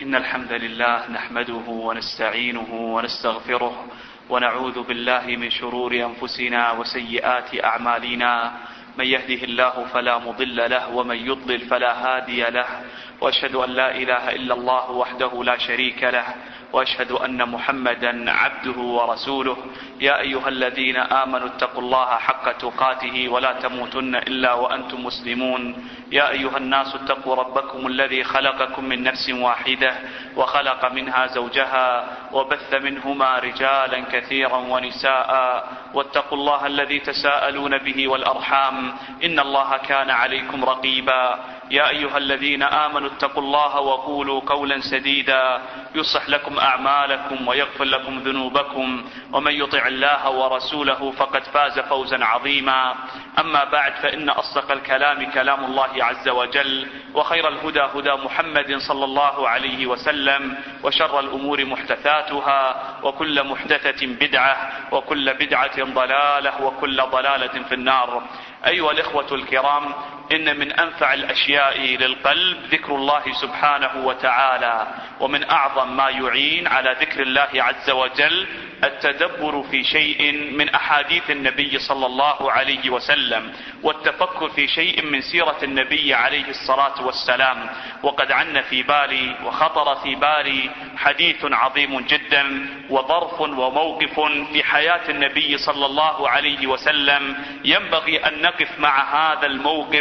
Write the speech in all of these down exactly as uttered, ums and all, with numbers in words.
إن الحمد لله نحمده ونستعينه ونستغفره ونعوذ بالله من شرور أنفسنا وسيئات أعمالنا. من يهده الله فلا مضل له ومن يضلل فلا هادي له، وأشهد أن لا إله إلا الله وحده لا شريك له، وأشهد أن محمدا عبده ورسوله. يا أيها الذين آمنوا اتقوا الله حق تقاته ولا تموتن إلا وأنتم مسلمون. يا أيها الناس اتقوا ربكم الذي خلقكم من نفس واحدة وخلق منها زوجها وبث منهما رجالا كثيرا ونساء، واتقوا الله الذي تساءلون به والأرحام إن الله كان عليكم رقيبا. يا أيها الذين آمنوا اتقوا الله وقولوا قولا سديدا يصلح لكم أعمالكم ويغفر لكم ذنوبكم، ومن يطع الله ورسوله فقد فاز فوزا عظيما. أما بعد، فإن أصدق الكلام كلام الله عز وجل، وخير الهدى هدى محمد صلى الله عليه وسلم، وشر الأمور محدثاتها، وكل محدثة بدعة، وكل بدعة ضلالة، وكل ضلالة في النار. أيها الإخوة الكرام، إن من أنفع الأشياء للقلب ذكر الله سبحانه وتعالى، ومن أعظم ما يعين على ذكر الله عز وجل التدبر في شيء من أحاديث النبي صلى الله عليه وسلم، والتفكر في شيء من سيرة النبي عليه الصلاة والسلام. وقد عن في بالي وخطر في بالي حديث عظيم جدا وظرف وموقف في حياة النبي صلى الله عليه وسلم ينبغي أن نقف مع هذا الموقف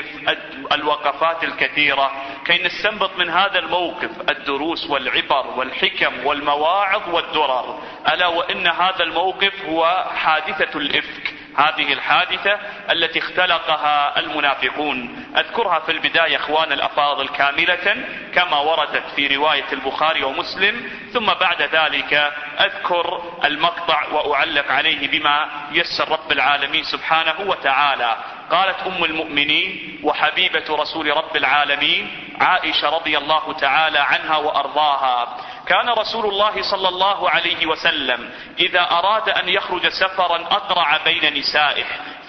الوقفات الكثيرة كي نستنبط من هذا الموقف الدروس والعبر والحكم والمواعظ والدرر. ألا وإن هذا الموقف هو حادثة الإفك، هذه الحادثة التي اختلقها المنافقون. أذكرها في البداية اخوان الأفاضل كاملة كما وردت في رواية البخاري ومسلم، ثم بعد ذلك أذكر المقطع وأعلق عليه بما يسر رب العالمين سبحانه وتعالى. قالت أم المؤمنين وحبيبة رسول رب العالمين عائشة رضي الله تعالى عنها وأرضاها: كان رسول الله صلى الله عليه وسلم إذا أراد أن يخرج سفرا أقرع بين نسائه،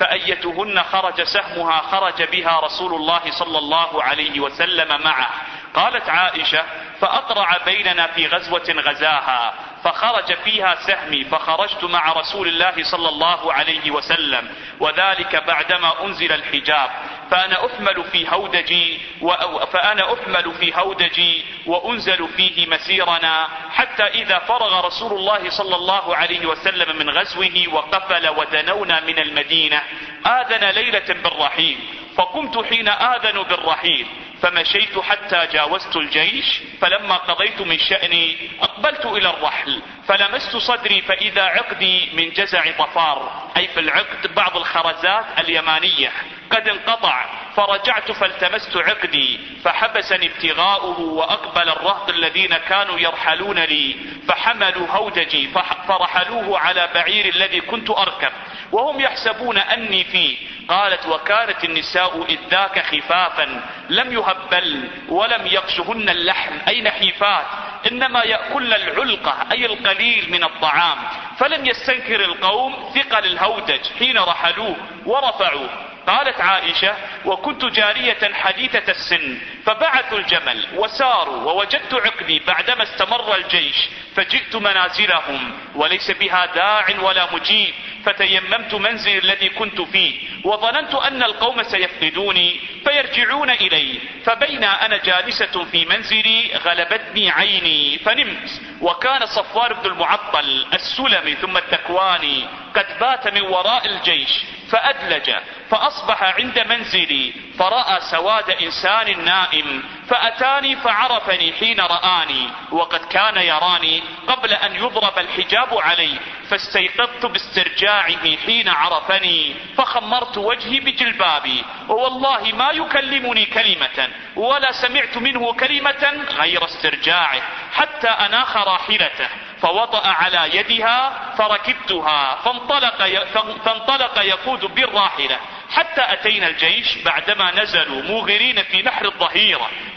فأيتهن خرج سهمها خرج بها رسول الله صلى الله عليه وسلم معه. قالت عائشة: فأقرع بيننا في غزوة غزاها فخرج فيها سهمي فخرجت مع رسول الله صلى الله عليه وسلم، وذلك بعدما أنزل الحجاب، فأنا أحمل في هودجي فأنا أحمل في هودجي وأنزل فيه مسيرنا، حتى إذا فرغ رسول الله صلى الله عليه وسلم من غزوه وقفل ودنونا من المدينة آذن ليلة بالرحيل، فقمت حين آذن بالرحيل فمشيت حتى جاوزت الجيش، فلما قضيت من شأني أقبلت إلى الرحل فلمست صدري فإذا عقدي من جزع ظفار، أي في العقد بعض الخرزات اليمانية قد انقطع، فرجعت فالتمست عقدي فحبسني ابتغاؤه، وأقبل الرهط الذين كانوا يرحلون لي فحملوا هودجي فرحلوه على بعير الذي كنت أركب وهم يحسبون أني فيه. قالت: وكانت النساء إذ ذاك خفافا لم يهبل ولم يغشهن اللحم، أي نحيفات، إنما يأكلن العلقة أي القليل من الطعام، فلم يستنكر القوم ثقل الهودج حين رحلوه ورفعوه. قالت عائشة: وكنت جارية حديثة السن فبعثوا الجمل وساروا، ووجدت عقدي بعدما استمر الجيش، فجئت منازلهم وليس بها داع ولا مجيب، فتيممت منزلي الذي كنت فيه، وظننت أن القوم سيفقدوني فيرجعون إلي، فبينا أنا جالسة في منزلي غلبتني عيني فنمت، وكان صفوان بن المعطل السلمي ثم التكواني قد بات من وراء الجيش فأدلج، فأصبح عند منزلي فرأى سواد إنسان نائم، فأتاني فعرفني حين رآني، وقد كان يراني قبل أن يضرب الحجاب علي، فاستيقظت باسترجاعه حين عرفني، فخمرت وجهي بجلبابي، ووالله ما يكلمني كلمة ولا سمعت منه كلمة غير استرجاعه، حتى أناخ راحلته فوطأ على يدها فركبتها، فانطلق, فانطلق يقود بالراحلة حتى أتينا الجيش، بعدما نزلوا موغرين في نحر الظهيرة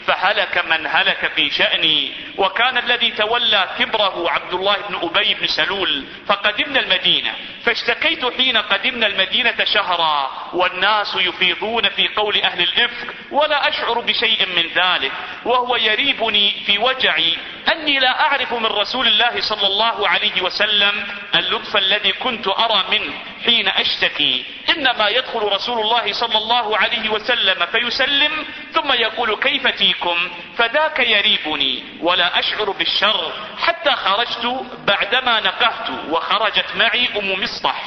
فهلك من هلك في شأني. وكان الذي تولى كبره عبد الله بن أبي بن سلول. فقدمنا المدينة، فاشتكيت حين قدمنا المدينة شهرا والناس يفيضون في قول أهل الإفك ولا أشعر بشيء من ذلك، وهو يريبني في وجعي أني لا أعرف من رسول الله صلى الله عليه وسلم اللطف الذي كنت أرى منه حين أشتكي. إنما يدخل رسول الله صلى الله عليه وسلم فيسلم ثم يقول كيف تيكم، فذاك يريبني ولا أشعر بالشر، حتى خرجت بعدما نقهت وخرجت معي أم مصطح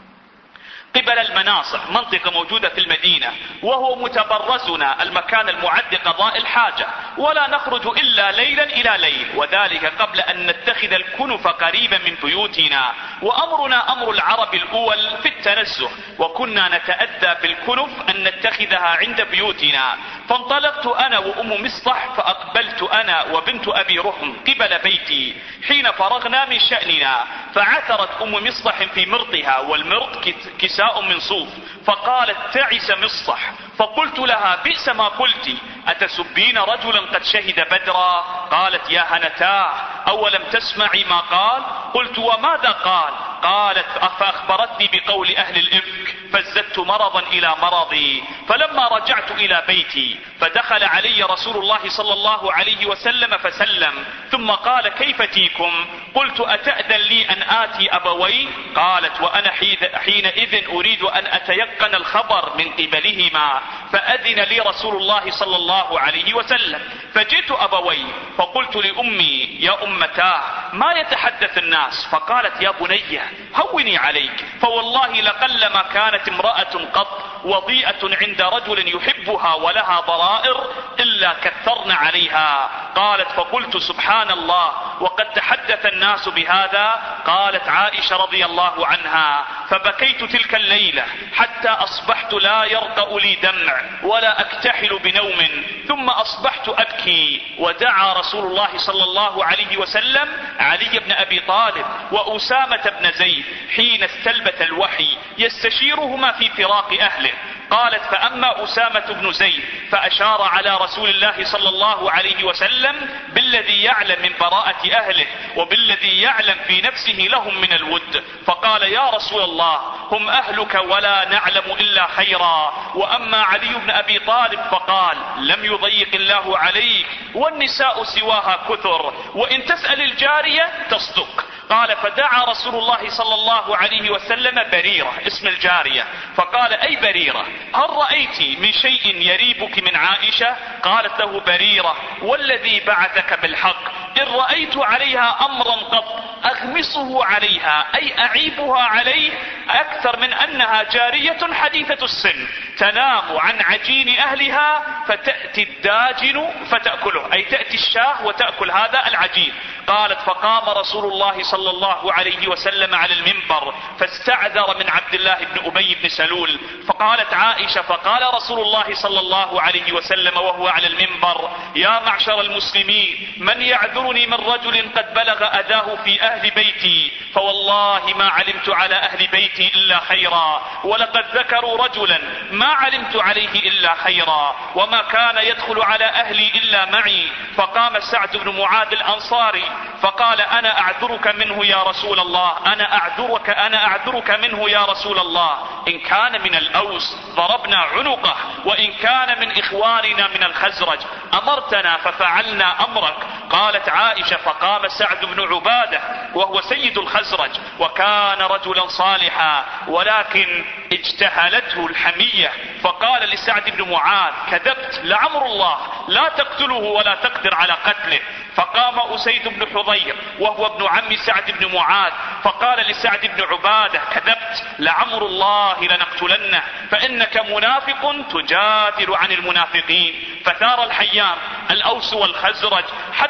قبل المناصع، منطقة موجودة في المدينة، وهو متبرزنا المكان المعد قضاء الحاجة، ولا نخرج إلا ليلا إلى ليل، وذلك قبل أن نتخذ الكنف قريبا من بيوتنا، وأمرنا أمر العرب الأول في التنزه، وكنا نتأدى بالكنف أن نتخذها عند بيوتنا. فانطلقت أنا وأم مصطح فأقبلت أنا وبنت أبي رهم قبل بيتي حين فرغنا من شأننا، فعثرت أم مصطح في مرطها، والمرط كساء من صوف، فقالت تعس مصطح. فقلت لها بئس ما قلت، أتسبين رجلا قد شهد بدرا؟ قالت يا هنتاه أولم تسمعي ما قال؟ قلت وماذا قال؟ قالت فأخبرتني بقول أهل الإفك فازددت مرضا إلى مرضي. فلما رجعت إلى بيتي فدخل علي رسول الله صلى الله عليه وسلم فسلم، ثم قال كيف تيكم؟ قلت أتأذن لي أن آتي أبوي؟ قالت وأنا حينئذ أريد أن أتيقن الخبر من قبلهما، فأذن لي رسول الله صلى الله عليه وسلم. فجئت أبوي فقلت لأمي يا أمتاه ما يتحدث الناس؟ فقالت يا بني هوني عليك، فوالله لقلما كانت امرأة قط وضيئة عند رجل يحبها ولها ضرائر إلا كثرن عليها. قالت فقلت سبحان الله وقد تحدث الناس بهذا. قالت عائشة رضي الله عنها فبكيت تلك الليلة حتى أصبحت لا يرقأ لي دمع ولا أكتحل بنوم، ثم أصبحت أبكي. ودعا رسول الله صلى الله عليه وسلم علي بن أبي طالب وأسامة بن زيد حين استلبت الوحي يستشيرهما في فراق أهله. قالت فأما أسامة بن زيد فأشار على رسول الله صلى الله عليه وسلم بالذي يعلم من براءة أهله وبالذي يعلم في نفسه لهم من الود، فقال يا رسول الله هم أهلك ولا نعلم إلا خيرا. وأما علي بن أبي طالب فقال لم يضيق الله عليك والنساء سواها كثر، وإن تسأل الجارية تصدق. قال فدعا رسول الله صلى الله عليه وسلم بريرة اسم الجارية، فقال أي بريرة هل رأيت من شيء يريبك من عائشة؟ قالت له بريرة والذي بعثك بالحق إن رأيت عليها أمرا قط أغمسه عليها أي أعيبها عليه أكثر من أنها جارية حديثة السن تنام عن عجين أهلها فتأتي الداجن فتأكله، أي تأتي الشاه وتأكل هذا العجين. قالت فقام رسول الله صلى الله عليه وسلم على المنبر فاستعذر من عبد الله بن أبي بن سلول. فقالت عائشة فقال رسول الله صلى الله عليه وسلم وهو على المنبر يا معشر المسلمين من يعذرني من رجل قد بلغ أذاه في أهل بيتي؟ فوالله ما علمت على أهل بيتي إلا خيرا، ولقد ذكروا رجلا ما علمت عليه إلا خيرا، وما كان يدخل على أهلي إلا معي. فقام سعد بن معاذ الأنصاري فقال أنا أعذرك منه يا رسول الله، أنا أعذرك أنا أعذرك منه يا رسول الله، إن كان من الأوس ضربنا عنقه وإن كان من إخواننا من الخزرج أمرتنا ففعلنا أمرك. قالت عائشة فقام سعد بن عبادة وهو سيد الخزرج وكان رجلا صالحا ولكن اجتهلته الحمية، فقال لسعد بن معاذ كذبت لعمر الله لا تقتله ولا تقدر على قتله. فقام أسيد بن حضير وهو ابن عم سعد بن معاذ فقال لسعد بن عبادة كذبت لعمر الله لنقتلنه فإنك منافق تجادل عن المنافقين. فثار الحيام الأوس والخزرج حتى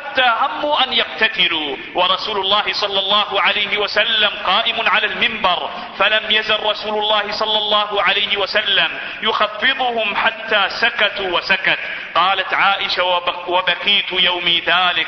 حتى هموا أن يقتتلوا، ورسول الله صلى الله عليه وسلم قائم على المنبر، فلم يزل رسول الله صلى الله عليه وسلم يخفضهم حتى سكتوا وسكت. قالت عائشة وبكيت يومي ذلك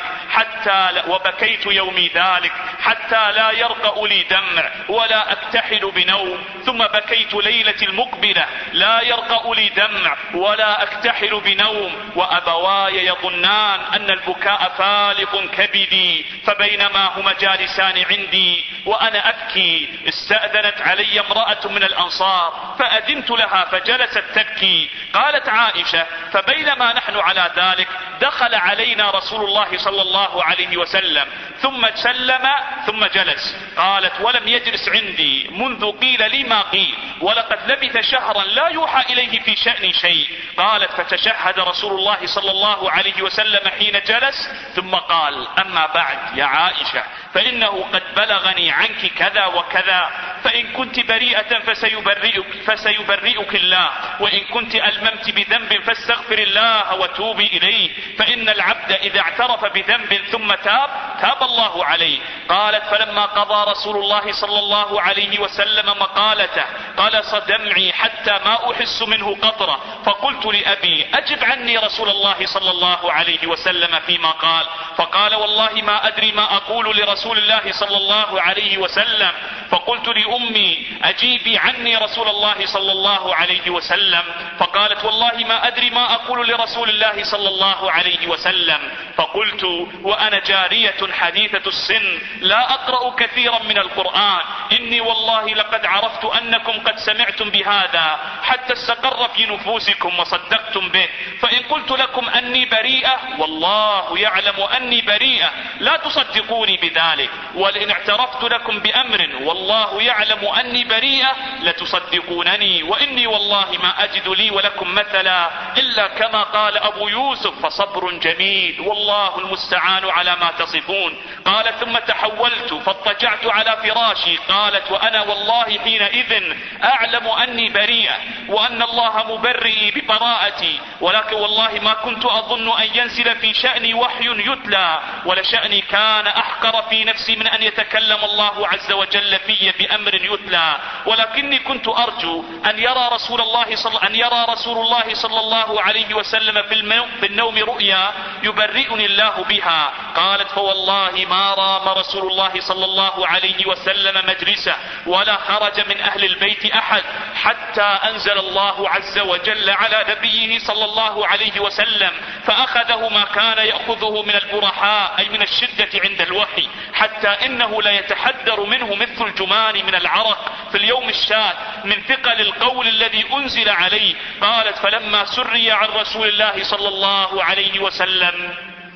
حتى وبكيت يومي ذلك حتى لا يرقأ لي دمع ولا أكتحل بنوم، ثم بكيت ليلة المقبلة لا يرقأ لي دمع ولا أكتحل بنوم، وأبواي يظنان أن البكاء فالق كبدي، فبينما هما جالسان عندي وأنا أبكي استأذنت علي امرأة من الأنصار فأذنت لها فجلست تبكي. قالت عائشة فبينما نحن على ذلك دخل علينا رسول الله صلى الله عليه وسلم ثم سلم ثم جلس. قالت ولم يجلس عندي منذ قيل لي ما قيل، ولقد لبث شهرا لا يوحى إليه في شأن شيء. قالت فتشهد رسول الله صلى الله عليه وسلم حين جلس ثم قال أما بعد يا عائشة فإنه قد بلغني عنك كذا وكذا، فإن كنت بريئة فسيبرئك, فسيبرئك الله، وإن كنت ألممت بذنب فاستغفر الله وتوبي إليه، فإن العبد إذا اعترف بذنب ثم تاب تاب الله عليه. قالت فلما قضى رسول الله صلى الله عليه وسلم مقالته قلص دمعي حتى ما أحس منه قطرة، فقلت لأبي أجب عني رسول الله صلى الله عليه وسلم فيما قال، فقال والله ما أدري ما أقول لرسول الله صلى الله عليه وسلم، فقلت لأمي أجيبي عني رسول الله صلى الله عليه وسلم، فقالت والله ما أدري ما أقول لرسول الله صلى الله عليه وسلم، فقلت وأنا جارية حديثة السن لا أقرأ كثيرا من القرآن، إني والله لقد عرفت أنكم قد سمعتم بهذا حتى استقر في نفوسكم وصدقتم به، فإن قلت لكم أني بريئة والله يعلم أني بريئة لا تصدقوني بذلك، ولئن اعترفت لكم بأمر والله يعلم أني بريئة لتصدقونني، وإني والله ما أجد لي ولكم مثلا إلا كما قال أبو يوسف فصبر جميل والله المستعان على ما تصفون. قالت ثم تحولت فاضطجعت على فراشي. قالت وأنا والله حينئذ أعلم أني بريئة وأن الله مبرئي ببراءتي، ولكن والله ما كنت أظن أن ينزل في شأني وحي يتلى، ولشأني كان أحقر في نفسي من أن يتكلم الله عز وجل في بأمر يتلى، ولكني كنت أرجو أن يرى رسول الله صلى أن يرى رسول الله صلى الله عليه وسلم في, في النوم رؤيا يبرئني الله بها. قالت فوالله ما رام رسول الله صلى الله عليه وسلم مجلسه ولا خرج من أهل البيت أحد حتى أنزل الله عز وجل على نبيه صلى الله عليه وسلم فأخذه ما كان يأخذه من البرحاء أي من الشدة عند الوحي، حتى إنه لا يتحدر منه مثل الجمان من العرق في اليوم الشاذ من ثقل القول الذي أنزل عليه. قالت فلما سري عن رسول الله صلى الله عليه وسلم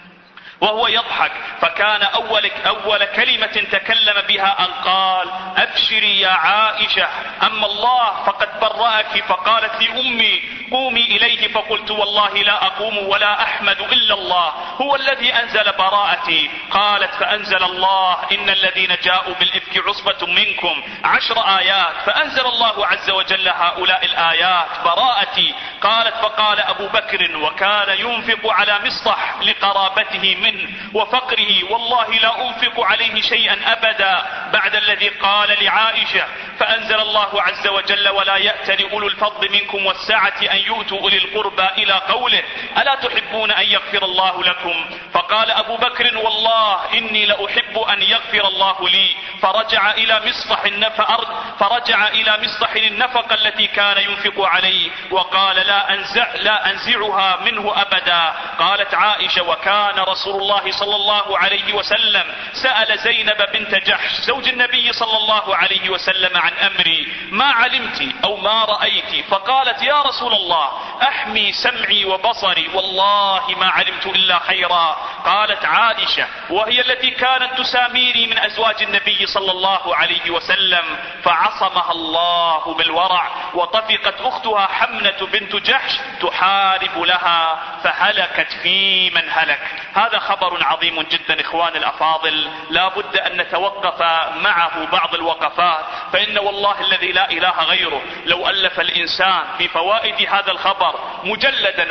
وهو يضحك فكان أول, أول كلمة تكلم بها أن قال أبشري يا عائشة أما الله فقد برأك، فقالت لأمي قومي إليه، فقلت والله لا أقوم ولا أحمد إلا الله هو الذي أنزل براءتي. قالت فأنزل الله إن الذين جاءوا بالإفك عصبة منكم عشر آيات، فأنزل الله عز وجل هؤلاء الآيات براءتي. قالت فقال أبو بكر وكان ينفق على مصطح لقرابته منه وفقره والله لا أنفق عليه شيئا أبدا بعد الذي قال لعائشة، فأنزل الله عز وجل ولا يأتل أولو الفضل منكم والسعة أن يؤتوا أولي القربى إلى قوله ألا تحبون أن يغفر الله لكم، فقال أبو بكر والله إني لأحب أن يغفر الله لي، فرجع إلى مصطح النفق فرجع إلى مصطح النفقة التي كان ينفق عليه وقال لا أنزع لا أنزعها منه أبدا. قالت عائشة وكان رسول الله صلى الله عليه وسلم سأل زينب بنت جحش زوج النبي صلى الله عليه وسلم عن أمري ما علمت أو ما رأيت، فقالت يا رسول الله أحمي سمعي وبصري والله ما علمت إلا خيرا. قالت عائشة وهي التي كانت تساميني من أزواج النبي صلى الله عليه وسلم فعصمها الله بالورع، وطفقت أختها حمنة بنت جحش تحارب لها فهلكت في من هلك. هذا خبر عظيم جدا إخواني الأفاضل، لا بد أن نتوقف معه بعض الوقفات، فإن والله الذي لا إله غيره لو ألف الإنسان في فوائد هذا الخبر مجلدا أو أكثر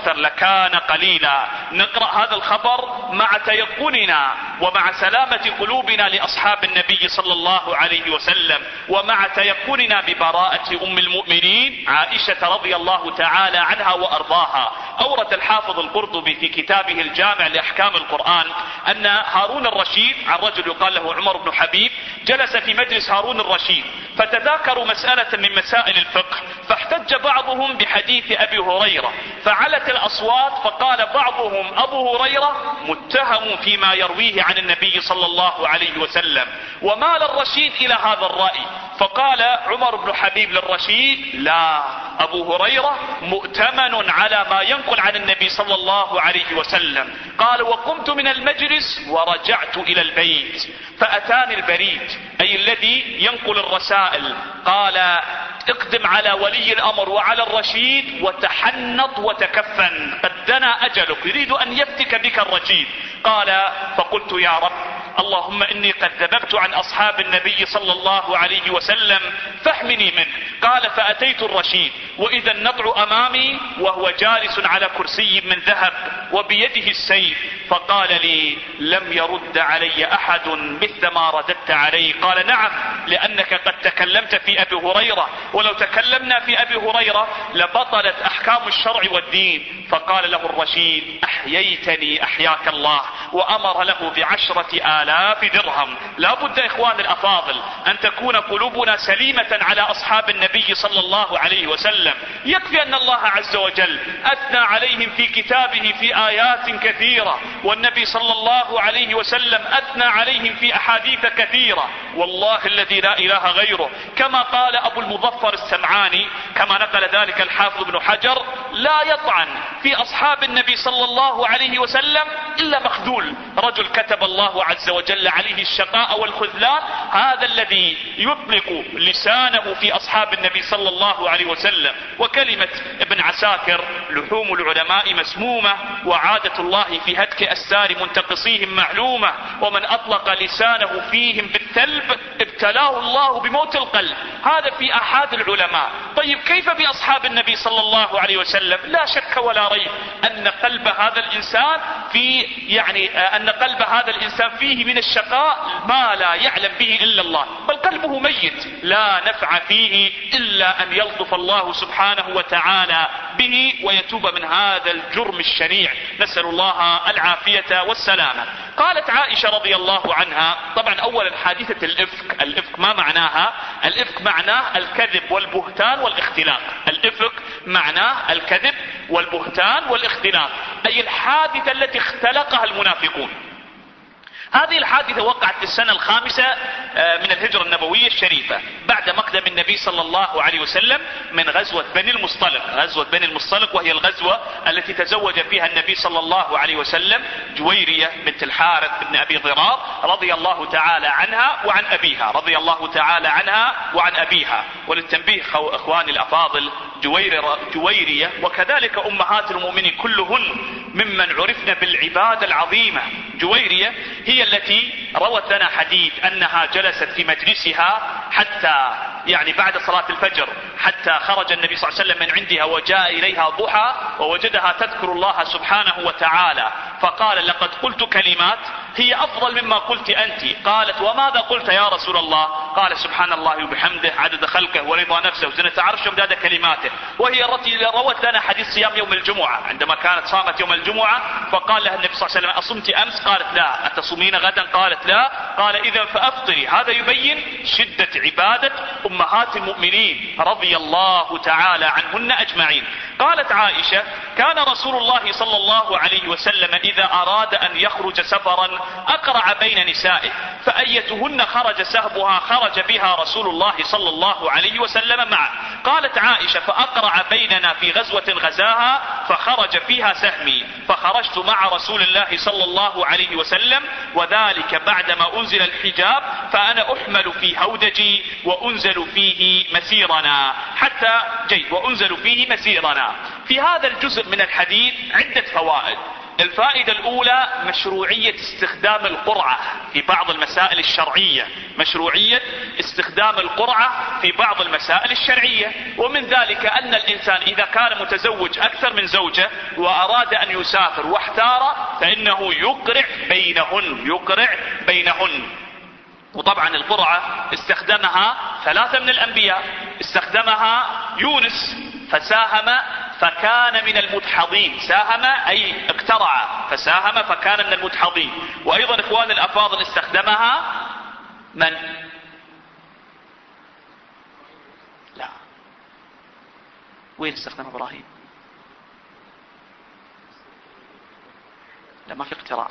أكثر لكان قليلا. نقرأ هذا الخبر مع تيقننا ومع سلامة قلوبنا لأصحاب النبي صلى الله عليه وسلم، ومع تيقننا ببراءة أم المؤمنين عائشة رضي الله تعالى عنها وأرضاها. أورد الحافظ القرطبي في كتابه الجامع لأحكام القرآن أن هارون الرشيد، عن رجل يقال له عمر بن حبيب، جلس في مجلس هارون الرشيد فتذاكروا مسألة من مسائل الفقه، فاحتج بعضهم بحديث أبي هريرة فعلت الأصوات، فقال بعضهم أبو هريرة متهم فيما يرويه عن النبي صلى الله عليه وسلم، ومال الرشيد إلى هذا الرأي، فقال عمر بن حبيب للرشيد لا، أبو هريرة مؤتمن على ما ينقل عن النبي صلى الله عليه وسلم. قال وقمت من المجلس ورجعت إلى البيت فأتاني البريد أي الذي ينقل الرسائل، قال اقدم على ولي الأمر وعلى الرشيد وتحنط وتكفن، قد دنا أجلك، يريد أن يفتك بك الرشيد. قال فقلت يا رب اللهم إني قد ذببت عن أصحاب النبي صلى الله عليه وسلم فاحمني منه. قال فأتيت الرشيد وإذا النطع أمامي وهو جالس على كرسي من ذهب وبيده السيف، فقال لي لم يرد علي أحد مثل ما رددت علي. قال نعم، لأنك قد تكلمت في أبي هريرة، ولو تكلمنا في أبي هريرة لبطلت أحكام الشرع والدين. فقال له الرشيد أحييتني أحياك الله، وأمر له بعشرة آلاف درهم. لا بد إخوان الأفاضل أن تكون قلوبنا سليمة على أصحاب النبي صلى الله عليه وسلم. يكفي أن الله عز وجل أثنى عليهم في كتابه في آيات كثيرة، والنبي صلى الله عليه وسلم أثنى عليهم في أحاديث كثيرة، والله الذي لا إله غيره. كما قال أبو المظفر السمعاني، كما نقل ذلك الحافظ بن حجر، لا يطعن في أصحاب النبي صلى الله عليه وسلم إلا مخذول، رجل كتب الله عز وجل عليه الشقاء والخذلان، هذا الذي يطلق لسانه في أصحاب النبي صلى الله عليه وسلم. وكلمة ابن عساكر لحوم العلماء مسمومة، وعادة الله في هتك أسار منتقصيهم معلومة، ومن أطلق لسانه فيهم بالثلب ابتلاه الله بموت القلب. هذا في أحد العلماء. طيب كيف بأصحاب النبي صلى الله عليه وسلم؟ لا شك ولا ريب أن قلب هذا الإنسان في يعني أن قلب هذا الإنسان فيه من الشقاء ما لا يعلم به إلا الله، بل قلبه ميت لا نفع فيه إلا أن يلطف الله سبحانه وتعالى به ويتوب من هذا الجرم الشنيع، نسأل الله العافية والسلامة. قالت عائشة رضي الله عنها، طبعا أولا حادثة الإفك، الإفك ما معناها؟ الإفك معناه الكذب والبهتان والاختلاق. الإفك معناه الكذب والبهتان والاختلاق، أي الحادثة التي اختلقها المنافقون. هذه الحادثة وقعت في السنة الخامسة من الهجرة النبوية الشريفة بعد مقدم النبي صلى الله عليه وسلم من غزوة بني المصطلق. غزوة بني المصطلق وهي الغزوة التي تزوج فيها النبي صلى الله عليه وسلم جويرية بنت الحارث بن أبي ضرار رضي الله تعالى عنها وعن أبيها، رضي الله تعالى عنها وعن أبيها. وللتنبيه إخواني الأفاضل، جويرية وكذلك أمهات المؤمنين كلهن ممن عرفن بالعبادة العظيمة. جويرية هي التي روت لنا حديث أنها جلست في مجلسها حتى يعني بعد صلاة الفجر حتى خرج النبي صلى الله عليه وسلم من عندها وجاء إليها ضحى ووجدها تذكر الله سبحانه وتعالى، فقال لقد قلت كلمات هي أفضل مما قلت أنت. قالت وماذا قلت يا رسول الله؟ قال سبحان الله وبحمده عدد خلقه ورضا نفسه وزنة عرشه ومداد كلماته. وهي التي روت لنا حديث صيام يوم الجمعة عندما كانت صامت يوم الجمعة، فقال لها النبي صلى الله عليه وسلم أصمت أمس؟ قالت لا. أتصومين غدا؟ قالت لا. قال إذا فأفطري. هذا يبين شدة عبادة أمهات المؤمنين رضي الله تعالى عنهن أجمعين. قالت عائشة كان رسول الله صلى الله عليه وسلم إذا أراد أن يخرج سفرا أقرع بين نسائه، فأيتهن خرج سهبها خرج بها رسول الله صلى الله عليه وسلم معه. قالت عائشة فأقرع بيننا في غزوة غزاها فخرج فيها سهمي، فخرجت مع رسول الله صلى الله عليه وسلم، وذلك بعدما أنزل الحجاب، فأنا أحمل في هودجي وأنزل فيه مسيرنا حتى جيد وأنزل فيه مسيرنا. في هذا الجزء من الحديث عدة فوائد. الفائدة الأولى مشروعية استخدام القرعة في بعض المسائل الشرعية، مشروعية استخدام القرعة في بعض المسائل الشرعية. ومن ذلك أن الإنسان إذا كان متزوج أكثر من زوجة وأراد أن يسافر واحتار فإنه يقرع بينهن، يقرع بينهن. وطبعا القرعة استخدمها ثلاثة من الأنبياء، استخدمها يونس فساهم فكان من المدحضين، ساهم أي اقترع فساهم فكان من المدحضين. وأيضا إخوان الأفاضل استخدمها من؟ لا، وين استخدم إبراهيم؟ لا، ما في اقتراع.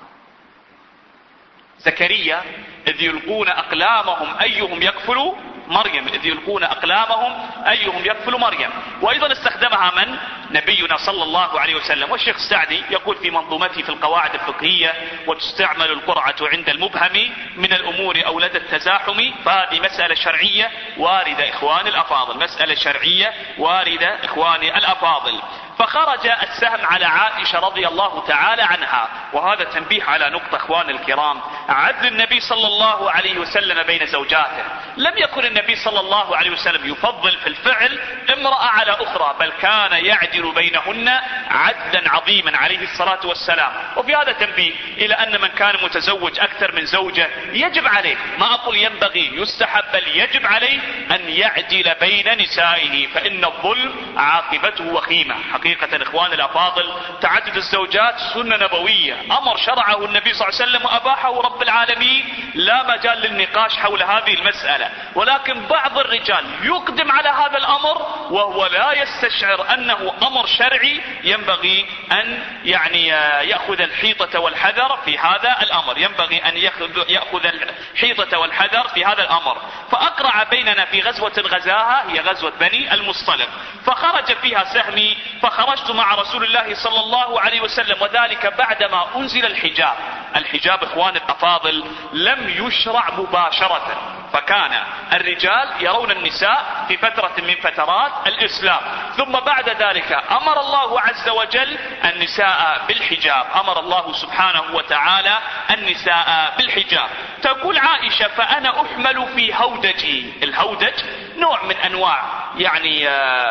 زكريا إذ يلقون أقلامهم أيهم يكفل مريم، إذ يلقون أقلامهم أيهم يكفل مريم. وأيضا استخدمها من؟ نبينا صلى الله عليه وسلم. والشيخ السعدي يقول في منظومته في القواعد الفقهية: وتستعمل القرعة عند المبهم من الأمور أو لدى التزاحم. فهذه مسألة شرعية واردة إخواني الأفاضل، مسألة شرعية واردة إخواني الأفاضل. فخرج السهم على عائشة رضي الله تعالى عنها. وهذا تنبيه على نقطة إخواني الكرام، عدل النبي صلى الله عليه وسلم بين زوجاته. لم يكن النبي صلى الله عليه وسلم يفضل في الفعل امرأة على أخرى، بل كان يعدل بينهن عدلا عظيما عليه الصلاة والسلام. وفي هذا تنبيه إلى أن من كان متزوج أكثر من زوجة يجب عليه، ما أقول ينبغي، يستحب، بل يجب عليه أن يعدل بين نسائه، فإن الظلم عاقبته وخيمة. حقيقة إخوان الأفاضل تعدد الزوجات سنة نبوية، أمر شرعه النبي صلى الله عليه وسلم وأباحه رب العالمين، لا مجال للنقاش حول هذه المسألة. ولكن بعض الرجال يقدم على هذا الأمر وهو لا يستشعر أنه أمر شرعي، ينبغي أن يعني يأخذ الحيطة والحذر في هذا الأمر، ينبغي أن يأخذ الحيطة والحذر في هذا الأمر. فأقرع بيننا في غزوة غزاها، هي غزوة بني المصطلق، فخرج فيها سهمي، فخرجت مع رسول الله صلى الله عليه وسلم، وذلك بعدما أنزل الحجاب. الحجاب إخوان الأفاضل لم يشرع مباشرة، فكان الرجال يرون النساء في فترة من فترات الإسلام، ثم بعد ذلك أمر الله عز وجل النساء بالحجاب، أمر الله سبحانه وتعالى النساء بالحجاب. تقول عائشة: فأنا أحمل في هودجي. الهودج نوع من أنواع يعني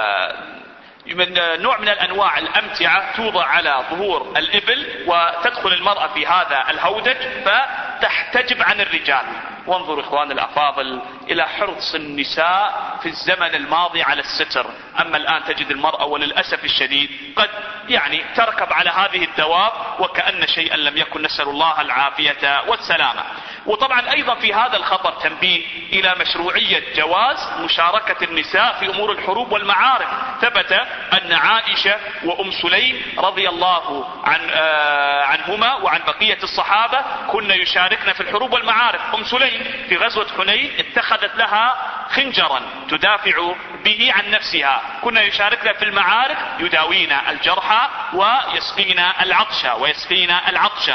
من نوع من الأنواع الأمتعة توضع على ظهور الإبل، وتدخل المرأة في هذا الهودج فتحتجب عن الرجال. وانظروا إخوان الأفاضل إلى حرص النساء في الزمن الماضي على الستر. أما الآن تجد المرأة وللأسف الشديد قد يعني تركب على هذه الدواب وكأن شيئا لم يكن، نسأل الله العافية والسلامة. وطبعا أيضا في هذا الخطر تنبيه إلى مشروعية جواز مشاركة النساء في أمور الحروب والمعارك. ثبت أن عائشة وأم سليم رضي الله عن آه عنهما وعن بقية الصحابة كنا يشاركن في الحروب والمعارك. أم سليم في غزوة حنين اتخذت لها خنجرا تدافع به عن نفسها، كنا يشاركن في المعارك، يداوين الجرحى ويسقين العطش ويسقين العطش.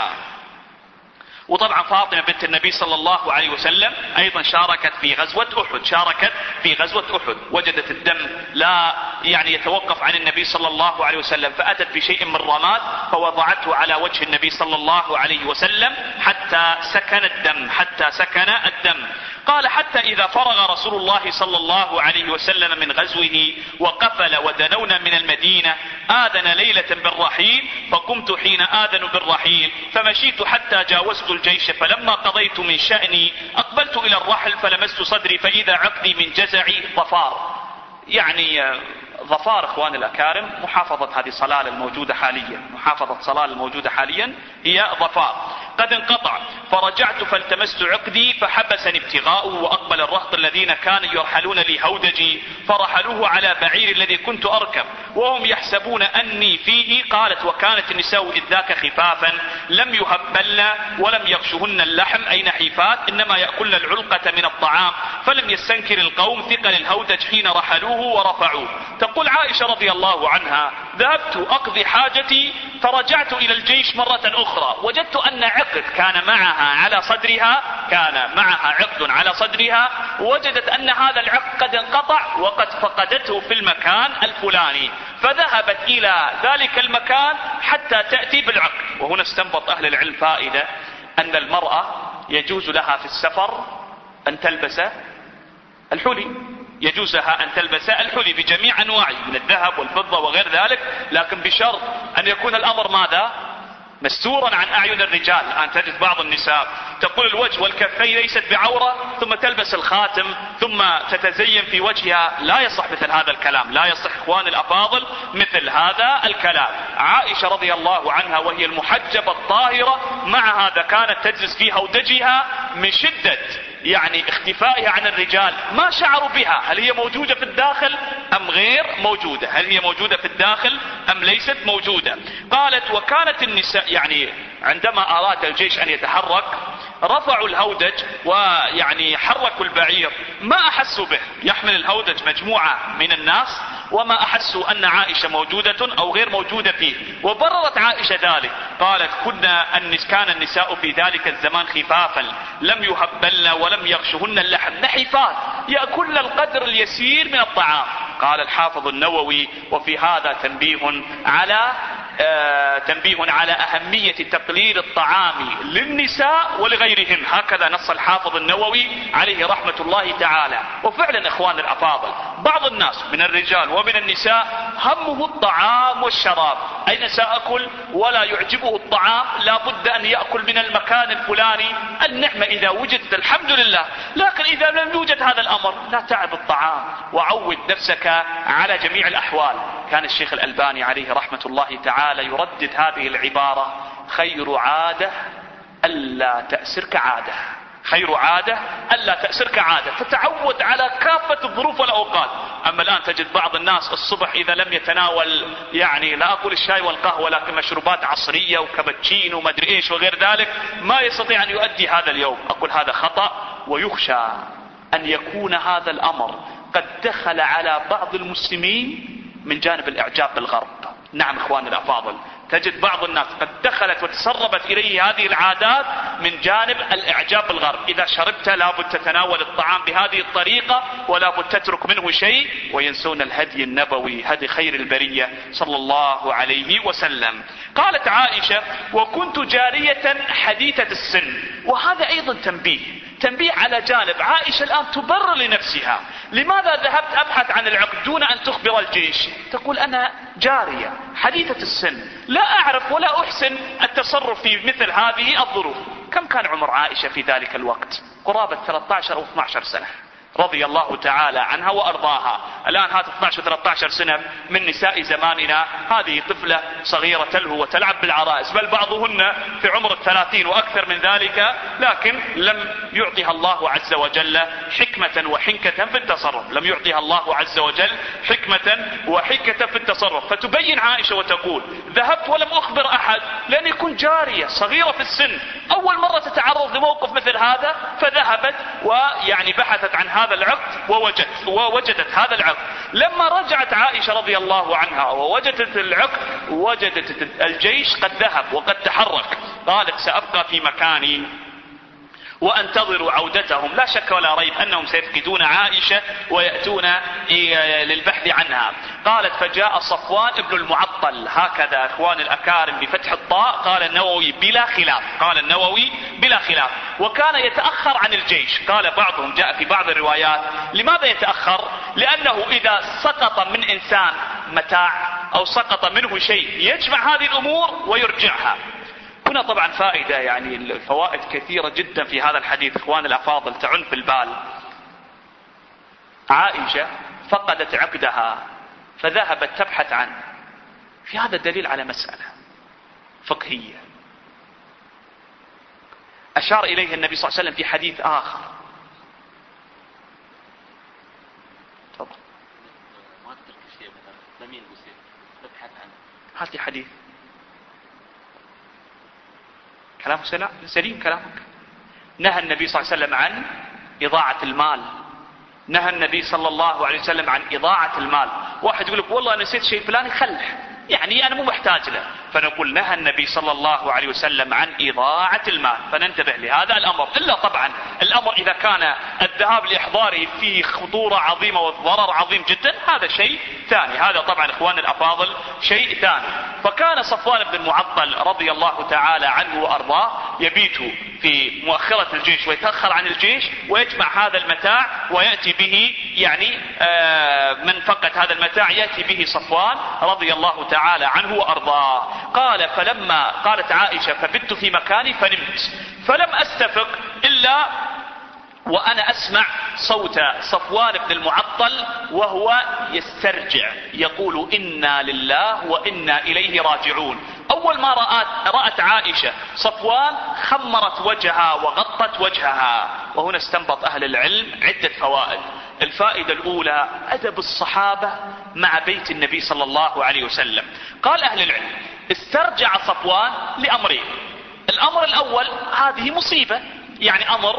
وطبعا فاطمة بنت النبي صلى الله عليه وسلم أيضا شاركت في غزوة أحد، شاركت في غزوة أحد، وجدت الدم لا يعني يتوقف عن النبي صلى الله عليه وسلم، فأتت بشيء من رماد فوضعته على وجه النبي صلى الله عليه وسلم حتى سكن الدم، حتى سكن الدم. قال: حتى إذا فرغ رسول الله صلى الله عليه وسلم من غزوه وقفل ودنونا من المدينة آذن ليلة بالرحيل، فقمت حين آذن بالرحيل فمشيت حتى جاوزت الجيش، فلما قضيت من شأني أقبلت إلى الرحل فلمست صدري فإذا عقدي من جزعي ظفار. يعني ظفار إخوان الأكارم محافظة هذه صلالة الموجودة حاليا، محافظة صلالة الموجودة حاليا هي ظفار، قد انقطع. فرجعت فالتمست عقدي فحبسني ابتغاؤه، وأقبل الرهط الذين كانوا يرحلون لي هودجي فرحلوه على بعير الذي كنت أركب وهم يحسبون أني فيه. قالت: وكانت النساء إذ ذاك خفافا لم يهبلن ولم يغشهن اللحم أي نحيفات، إنما يأكلن العلقة من الطعام، فلم يستنكر القوم ثقل الهودج حين رحلوه ورفعوه. تقول عائشة رضي الله عنها: ذهبت أقضي حاجتي فرجعت إلى الجيش مرة أخرى، وجدت أن عقد كان معها على صدرها، كان معها عقد على صدرها، وجدت أن هذا العقد قد انقطع وقد فقدته في المكان الفلاني، فذهبت إلى ذلك المكان حتى تأتي بالعقد. وهنا استنبط أهل العلم فائدة، أن المرأة يجوز لها في السفر أن تلبس الحلي، يجوز لها أن تلبس الحلي بجميع أنواعه من الذهب والفضة وغير ذلك، لكن بشرط أن يكون الأمر ماذا؟ مستورا عن أعين الرجال. الآن تجد بعض النساء تقول الوجه والكفين ليست بعورة، ثم تلبس الخاتم ثم تتزين في وجهها. لا يصح مثل هذا الكلام، لا يصح إخوان الأفاضل مثل هذا الكلام. عائشة رضي الله عنها وهي المحجبة الطاهرة، مع هذا كانت تجلس في هودجها من شدة يعني اختفائها عن الرجال، ما شعروا بها. هل هي موجودة في الداخل أم غير موجودة؟ هل هي موجودة في الداخل أم ليست موجودة؟ قالت وكانت النساء يعني عندما أراد الجيش أن يتحرك رفعوا الهودج ويعني حركوا البعير، ما أحسوا به، يحمل الهودج مجموعة من الناس وما أحسوا أن عائشة موجودة أو غير موجودة فيه. وبررت عائشة ذلك، قالت كنا كان النساء في ذلك الزمان خفافا لم يهبلن ولم يغشهن اللحم، نحفات يأكلن القدر اليسير من الطعام. قال الحافظ النووي وفي هذا تنبيه على آه تنبيه على أهمية تقليل الطعام للنساء ولغيرهن، هكذا نص الحافظ النووي عليه رحمة الله تعالى. وفعلا إخوان الأفاضل بعض الناس من الرجال ومن النساء همه الطعام والشراب، أين سأكل ولا يعجبه الطعام، لا بد أن يأكل من المكان الفلاني. النعمة إذا وجدت الحمد لله، لكن إذا لم يوجد هذا الأمر لا تعب الطعام وعود نفسك على جميع الأحوال. كان الشيخ الألباني عليه رحمة الله تعالى يردد هذه العبارة: خير عادة ألا تأسرك عادة، خير عادة ألا تأسرك عادة، فتعود على كافة الظروف والأوقات. أما الآن تجد بعض الناس الصبح إذا لم يتناول يعني لا أقول الشاي والقهوة لكن مشروبات عصرية وكابتشين وما أدري إيش وغير ذلك، ما يستطيع أن يؤدي هذا اليوم. أقول هذا خطأ، ويخشى أن يكون هذا الأمر قد دخل على بعض المسلمين من جانب الإعجاب بالغرب. نعم إخواني الأفاضل، تجد بعض الناس قد دخلت وتسربت إليه هذه العادات من جانب الإعجاب بالغرب. إذا شربت لابد تتناول الطعام بهذه الطريقة ولابد تترك منه شيء، وينسون الهدي النبوي، هدي خير البرية صلى الله عليه وسلم. قالت عائشة: وكنت جارية حديثة السن. وهذا أيضا تنبيه تنبيه على جانب عائشة الآن تبرر لنفسها. لماذا ذهبت أبحث عن العقد دون أن تخبر الجيش؟ تقول أنا جارية حديثة السن، لا أعرف ولا أحسن التصرف في مثل هذه الظروف. كم كان عمر عائشة في ذلك الوقت؟ قرابة ثلاثة عشر أو اثني عشر سنة رضي الله تعالى عنها وأرضاها. الآن هات اثني عشر ثلاثة عشر سنة من نساء زماننا، هذه طفلة صغيرة تلهو وتلعب بالعرائس، بل بعضهن في عمر الثلاثين وأكثر من ذلك، لكن لم يعطيها الله عز وجل حكمة وحنكة في التصرف، لم يعطيها الله عز وجل حكمة وحنكة في التصرف. فتبين عائشة وتقول: ذهبت ولم أخبر أحد لأن يكون جارية صغيرة في السن، أول مرة تتعرض لموقف مثل هذا، فذهبت ويعني بحثت عن هذا العقد ووجدت ووجدت هذا العقد. لما رجعت عائشة رضي الله عنها ووجدت العقد، وجدت الجيش قد ذهب وقد تحرك. قالت: سأبقى في مكاني وانتظروا عودتهم. لا شك ولا ريب أنهم سيفقدون عائشة ويأتون للبحث عنها. قالت: فجاء صفوان ابن المعطل، هكذا اخوان الأكارم بفتح الطاء، قال النووي بلا خلاف، قال النووي بلا خلاف، وكان يتأخر عن الجيش. قال بعضهم، جاء في بعض الروايات: لماذا يتأخر؟ لأنه إذا سقط من إنسان متاع أو سقط منه شيء يجمع هذه الأمور ويرجعها. هنا طبعا فائدة، يعني الفوائد كثيرة جدا في هذا الحديث اخوان الافاضل تعن في البال. عائشة فقدت عقدها فذهبت تبحث عنه، في هذا دليل على مسألة فقهية اشار اليه النبي صلى الله عليه وسلم في حديث اخر. تفضل. ما تترك الشيء مثلا لمين بصير تبحث عنه. هات لي حديث. كلام سليم كلامك. نهى النبي صلى الله عليه وسلم عن إضاعة المال، نهى النبي صلى الله عليه وسلم عن إضاعة المال. واحد يقول لك والله نسيت شيء فلاني، خله، يعني أنا مو محتاج له، فنقول نهى النبي صلى الله عليه وسلم عن إضاعة المال، فننتبه لهذا الأمر. إلا طبعا الأمر إذا كان الذهاب لإحضاره فيه خطورة عظيمة والضرر عظيم جدا، هذا شيء ثاني، هذا طبعا إخواننا الأفاضل شيء ثاني. فكان صفوان بن المعطل رضي الله تعالى عنه وأرضاه يبيت في مؤخرة الجيش ويتأخر عن الجيش ويجمع هذا المتاع ويأتي به، يعني آه من فقد هذا المتاع يأتي به صفوان رضي الله تعالى عنه وأرضاه. قال فلما قالت عائشة فبت في مكاني فنمت، فلم أستفق إلا وأنا أسمع صوت صفوان بن المعطل وهو يسترجع يقول إنا لله وإنا إليه راجعون. أول ما رأت, رأت عائشة صفوان خمرت وجهها وغطت وجهها. وهنا استنبط أهل العلم عدة فوائد. الفائدة الأولى أدب الصحابة مع بيت النبي صلى الله عليه وسلم. قال أهل العلم استرجع صفوان لأمرين. الأمر الأول هذه مصيبة، يعني أمر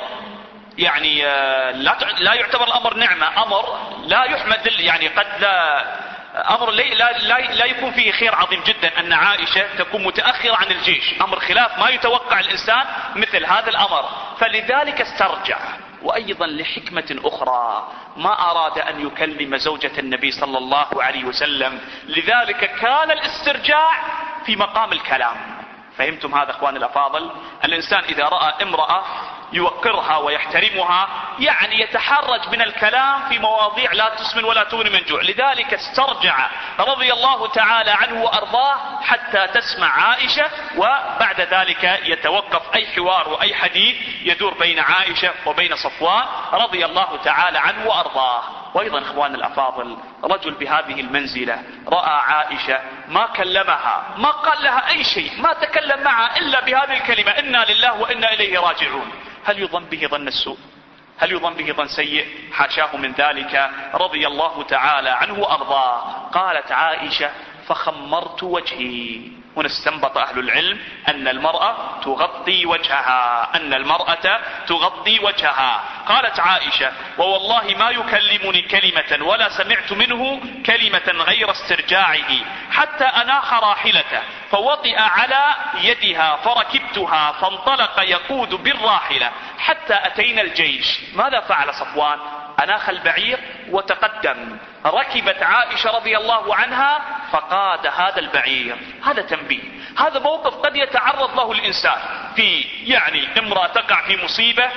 يعني لا لا يعتبر الأمر نعمة، أمر لا يحمد، يعني قد لا أمر لا, لا, لا يكون فيه خير عظيم جدا أن عائشة تكون متأخرة عن الجيش، أمر خلاف ما يتوقع الإنسان مثل هذا الأمر، فلذلك استرجع. وأيضا لحكمة أخرى ما أراد أن يكلم زوجة النبي صلى الله عليه وسلم، لذلك كان الاسترجاع في مقام الكلام. فهمتم هذا اخواني الافاضل؟ الانسان اذا رأى امرأة يوقرها ويحترمها يعني يتحرج من الكلام في مواضيع لا تسمن ولا تغني من جوع، لذلك استرجع رضي الله تعالى عنه وارضاه حتى تسمع عائشة، وبعد ذلك يتوقف اي حوار واي حديث يدور بين عائشة وبين صفوان رضي الله تعالى عنه وارضاه. وايضا اخوان الافاضل رجل بهذه المنزلة رأى عائشة ما كلمها، ما قال لها اي شيء، ما تكلم معها الا بهذه الكلمة انا لله وانا اليه راجعون. هل يظن به ظن السوء؟ هل يظن به ظن سيء؟ حاشاه من ذلك رضي الله تعالى عنه وارضاه. قالت عائشة فخمرت وجهي. هنا استنبط اهل العلم ان المرأة تغطي وجهها، ان المرأة تغطي وجهها. قالت عائشة ووالله ما يكلمني كلمة ولا سمعت منه كلمة غير استرجاعه حتى اناخ راحلته فوطئ على يدها فركبتها فانطلق يقود بالراحلة حتى اتينا الجيش. ماذا فعل صفوان؟ اناخ البعير وتقدم، ركبت عائشة رضي الله عنها فقاد هذا البعير. هذا تنبيه، هذا موقف قد يتعرض له الانسان في يعني امرأة تقع في مصيبة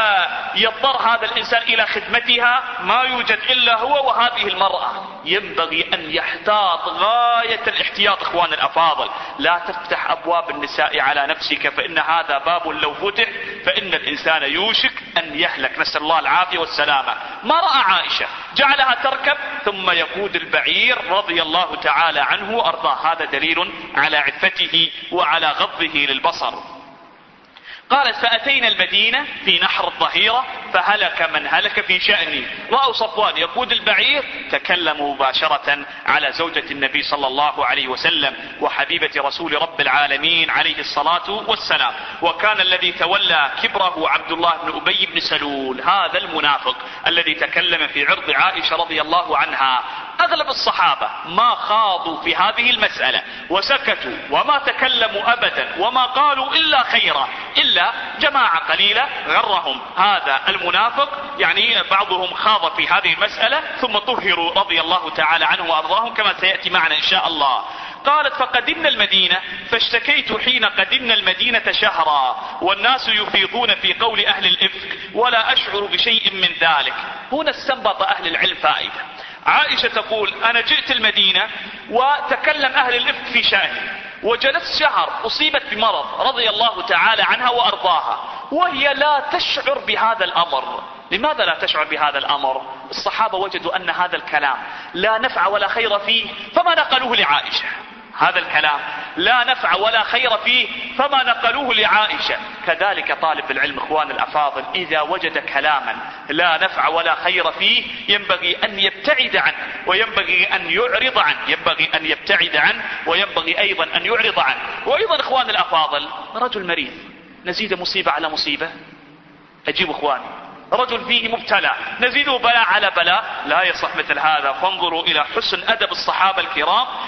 فيضطر هذا الانسان الى خدمتها، ما يوجد الا هو وهذه المرأة. ينبغي ان يحتاط غاية الاحتياط اخوان الافاضل. لا تفتح ابواب النساء على نفسك، فان هذا باب لو فتح فان الانسان يوشك ان يهلك، نسأل الله العافية والسلامة. ما رأى عائشة، جعلها تركب ثم يقود البعير رضي الله تعالى عنه وارضاه. هذا دليل على عفته وعلى غضه للبصر. قالت فأتينا المدينة في نحر الظهيرة فهلك من هلك في شأني. رأوا صفوان يقود البعير تكلموا مباشرة على زوجة النبي صلى الله عليه وسلم وحبيبة رسول رب العالمين عليه الصلاة والسلام. وكان الذي تولى كبره عبد الله بن أبي بن سلول، هذا المنافق الذي تكلم في عرض عائشة رضي الله عنها. اغلب الصحابة ما خاضوا في هذه المسألة وسكتوا وما تكلموا ابدا وما قالوا الا خيرا، الا جماعة قليلة غرهم هذا المنافق، يعني بعضهم خاض في هذه المسألة ثم طهروا رضي الله تعالى عنه وارضاهم كما سيأتي معنا ان شاء الله. قالت فقدمنا المدينة فاشتكيت حين قدمنا المدينة شهرا والناس يفيضون في قول اهل الافك ولا اشعر بشيء من ذلك. هنا استنبط اهل العلم فائدة. عائشة تقول انا جئت المدينة وتكلم اهل الافك في شأني وجلست شهر، اصيبت بمرض رضي الله تعالى عنها وارضاها وهي لا تشعر بهذا الامر. لماذا لا تشعر بهذا الامر؟ الصحابة وجدوا ان هذا الكلام لا نفع ولا خير فيه فما نقلوه لعائشة. هذا الكلام لا نفع ولا خير فيه فما نقلوه لعائشة. كذلك طالب العلم اخوان الافاضل اذا وجد كلاما لا نفع ولا خير فيه ينبغي ان يبتعد عنه وينبغي ان يعرض عنه، ينبغي ان يبتعد عنه وينبغي ايضا ان يعرض عنه. وايضا اخوان الافاضل رجل مريض نزيد مصيبة على مصيبة، اجيب اخواني، رجل فيه مبتلى نزيده بلاء على بلاء، لا يصح مثل هذا. فانظروا الى حسن ادب الصحابة الكرام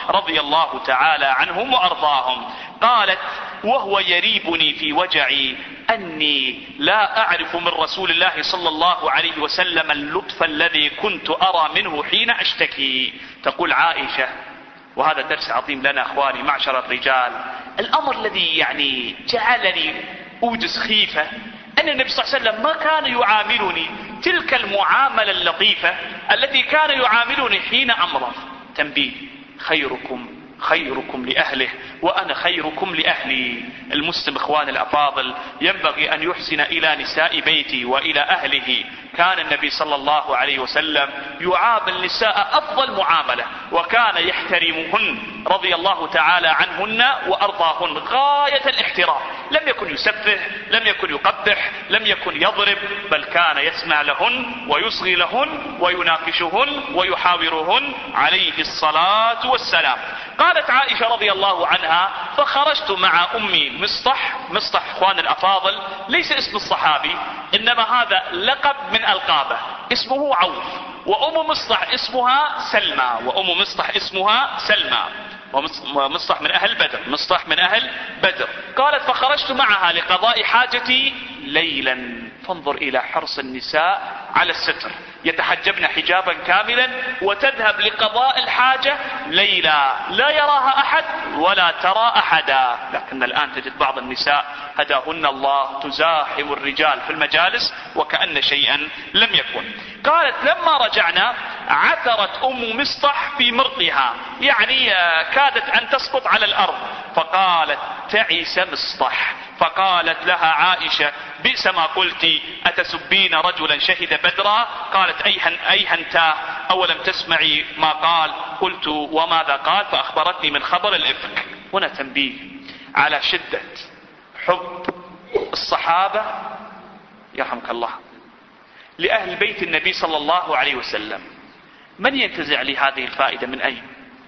رضي الله تعالى عنهم وأرضاهم. قالت: وهو يريبني في وجعي أني لا أعرف من رسول الله صلى الله عليه وسلم اللطف الذي كنت أرى منه حين أشتكي. تقول عائشة، وهذا درس عظيم لنا أخواني معشر الرجال، الأمر الذي يعني جعلني أوجس خيفة أن النبي صلى الله عليه وسلم ما كان يعاملني تلك المعاملة اللطيفة التي كان يعاملني حين أمرض. تنبيه: خيركم خيركم لأهله وأنا خيركم لأهلي. المسلم إخوان الأفاضل ينبغي أن يحسن إلى نساء بيتي وإلى أهله. كان النبي صلى الله عليه وسلم يعامل النساء أفضل معاملة، وكان يحترمهن رضي الله تعالى عنهن وأرضاهن غاية الاحترام. لم يكن يسفه، لم يكن يقبح، لم يكن يضرب، بل كان يسمع لهن ويصغي لهن ويناقشهن ويحاورهن عليه الصلاة والسلام. قالت عائشة رضي الله عنها: فخرجت مع أمي مصطح. مصطح إخوان الأفاضل ليس اسم الصحابي، إنما هذا لقب من ألقابه، اسمه عوف، وأم مصطح اسمها سلمى، وأم مصطح اسمها سلمى، ومصطح من أهل بدر، مصطح من أهل بدر. قالت: فخرجت معها لقضاء حاجتي ليلا. فانظر إلى حرص النساء على الستر، يتحجبن حجابا كاملا وتذهب لقضاء الحاجة ليلا، لا يراها أحد ولا ترى أحدا. لكن الآن تجد بعض النساء هداهن الله تزاحم الرجال في المجالس وكأن شيئا لم يكن. قالت: لما رجعنا عثرت أم مصطح في مرقها، يعني كادت أن تسقط على الأرض. فقالت: تعس مصطح. فقالت لها عائشة: بئس ما قلت، أتسبين رجلا شهد بدرا؟ قالت: أيهنتاه، أولم تسمعي ما قال؟ قلت: وماذا قال؟ فأخبرتني من خبر الإفك. هنا تنبيه على شدة حب الصحابة يرحمك الله لأهل بيت النبي صلى الله عليه وسلم. من ينتزع لي هذه الفائدة من أين؟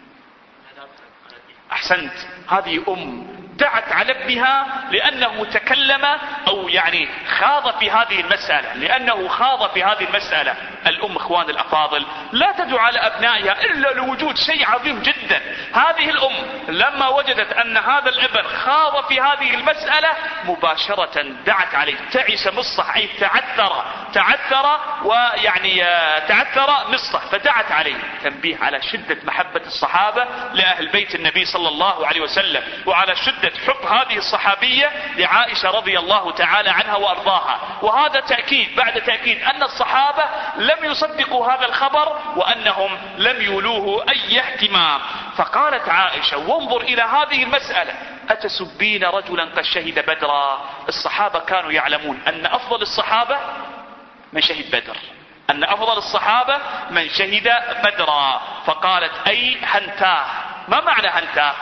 أحسنت، هذه أم دعت على ابنها لأنه تكلم أو يعني خاض في هذه المسألة، لأنه خاض في هذه المسألة. الأم إخوان الأفاضل لا تدعو على أبنائها إلا لوجود شيء عظيم جدا. هذه الأم لما وجدت أن هذا الابن خاض في هذه المسألة مباشرة دعت عليه. تعس مصطح أي تعثر، تعثر ويعني تعثر مصطح، فدعت عليه. تنبيه على شدة محبة الصحابة لأهل بيت النبي صلى الله عليه وسلم، وعلى شدة حب هذه الصحابية لعائشة رضي الله تعالى عنها وأرضاها. وهذا تأكيد بعد تأكيد أن الصحابة لم يصدقوا هذا الخبر وأنهم لم يولوه أي اهتمام. فقالت عائشة: وانظر إلى هذه المسألة، أتسبين رجلا قد شهد بدرا؟ الصحابة كانوا يعلمون أن أفضل الصحابة من شهد بدر، أن أفضل الصحابة من شهد بدرا. فقالت: أي هنتاه. ما معنى هنتاه؟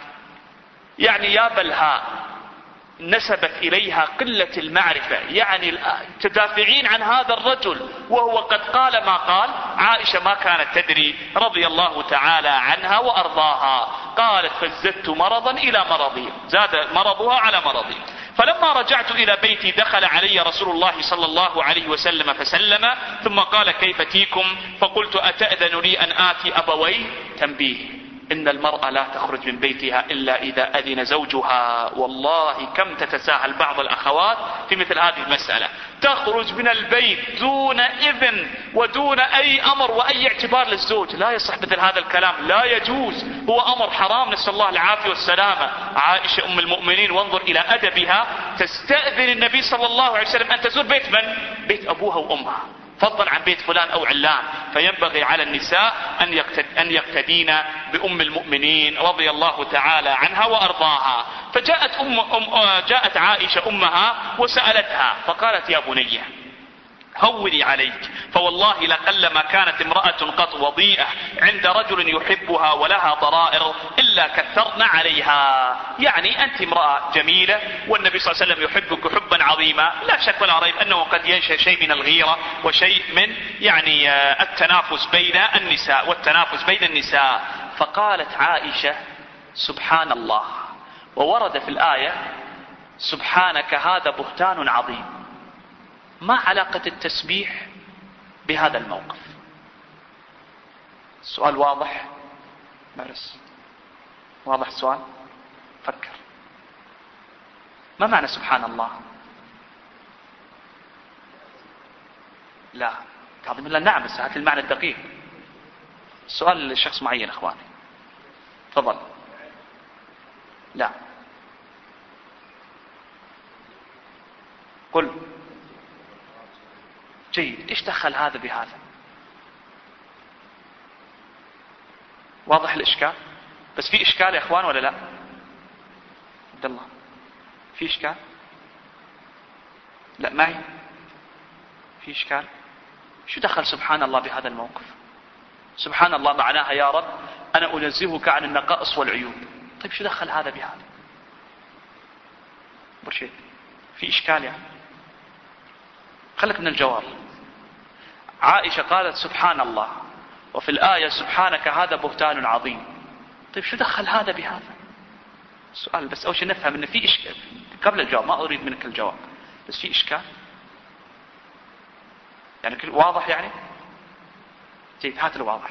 يعني يا بلها، نسبت إليها قلة المعرفة، يعني تدافعين عن هذا الرجل وهو قد قال ما قال. عائشة ما كانت تدري رضي الله تعالى عنها وأرضاها. قالت: فازددت مرضا إلى مرضي، زاد مرضها على مرضي. فلما رجعت إلى بيتي دخل علي رسول الله صلى الله عليه وسلم فسلم، ثم قال: كيف تيكم؟ فقلت: أتأذن لي أن آتي أبوي؟ تنبيه: إن المرأة لا تخرج من بيتها إلا إذا أذن زوجها. والله كم تتساهل بعض الأخوات في مثل هذه المسألة، تخرج من البيت دون إذن ودون أي أمر وأي اعتبار للزوج. لا يصح مثل هذا الكلام، لا يجوز، هو أمر حرام، نسأل الله العافية والسلامة. عائشة أم المؤمنين وانظر إلى أدبها، تستأذن النبي صلى الله عليه وسلم أن تزور بيت من؟ بيت أبوها وأمها، فضلا عن بيت فلان أو علان. فينبغي على النساء أن يقتدين بأم المؤمنين رضي الله تعالى عنها وأرضاها. فجاءت أم أم جاءت عائشة أمها وسألتها، فقالت: يا بني هوني عليك، فوالله لقلما كانت امرأة قط وضيئة عند رجل يحبها ولها ضرائر إلا كثرنا عليها. يعني أنت امرأة جميلة والنبي صلى الله عليه وسلم يحبك حبا عظيما، لا شك ولا ريب أنه قد ينشأ شيء من الغيرة وشيء من يعني التنافس بين النساء والتنافس بين النساء. فقالت عائشة: سبحان الله. وورد في الآية: سبحانك هذا بهتان عظيم. ما علاقة التسبيح بهذا الموقف؟ السؤال واضح؟ بس واضح السؤال؟ فكر. ما معنى سبحان الله؟ لا تعظيم الله، نعم، بس هات المعنى الدقيق. السؤال لشخص معين اخواني. تفضل. لا. قل. جيد. ايش دخل هذا بهذا؟ واضح الاشكال؟ بس في اشكال يا اخوان ولا لا؟ عبد الله في اشكال؟ لا معي. في اشكال؟ شو دخل سبحان الله بهذا الموقف؟ سبحان الله معناها يا رب انا انزهك عن النقائص والعيوب. طيب شو دخل هذا بهذا؟ برشيد في اشكال يعني؟ خلك من الجواب. عائشة قالت سبحان الله، وفي الآية سبحانك هذا بهتان عظيم. طيب شو دخل هذا بهذا؟ السؤال بس أول شيء نفهم إن في إشكال قبل الجواب، ما أريد منك الجواب، بس في إشكال يعني كل واضح يعني؟ جيد، هات الواضح.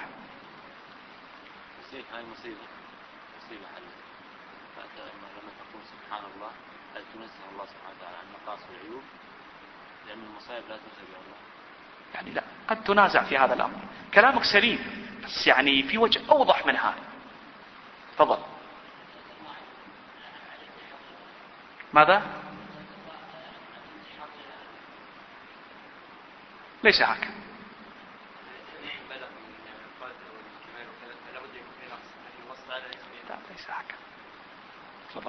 هاي مصيبة مصيبة حل. فأنت لما تقول سبحان الله أي تنزه الله سبحانه وتعالى عن النقائص والعيوب، لأن المصائب لا تنزه بها الله. يعني لا، قد تنازع في هذا الأمر. كلامك سليم، بس يعني في وجه أوضح من هذا. تفضل. ماذا؟ ليس هكذا. لا ليس هكذا. تفضل.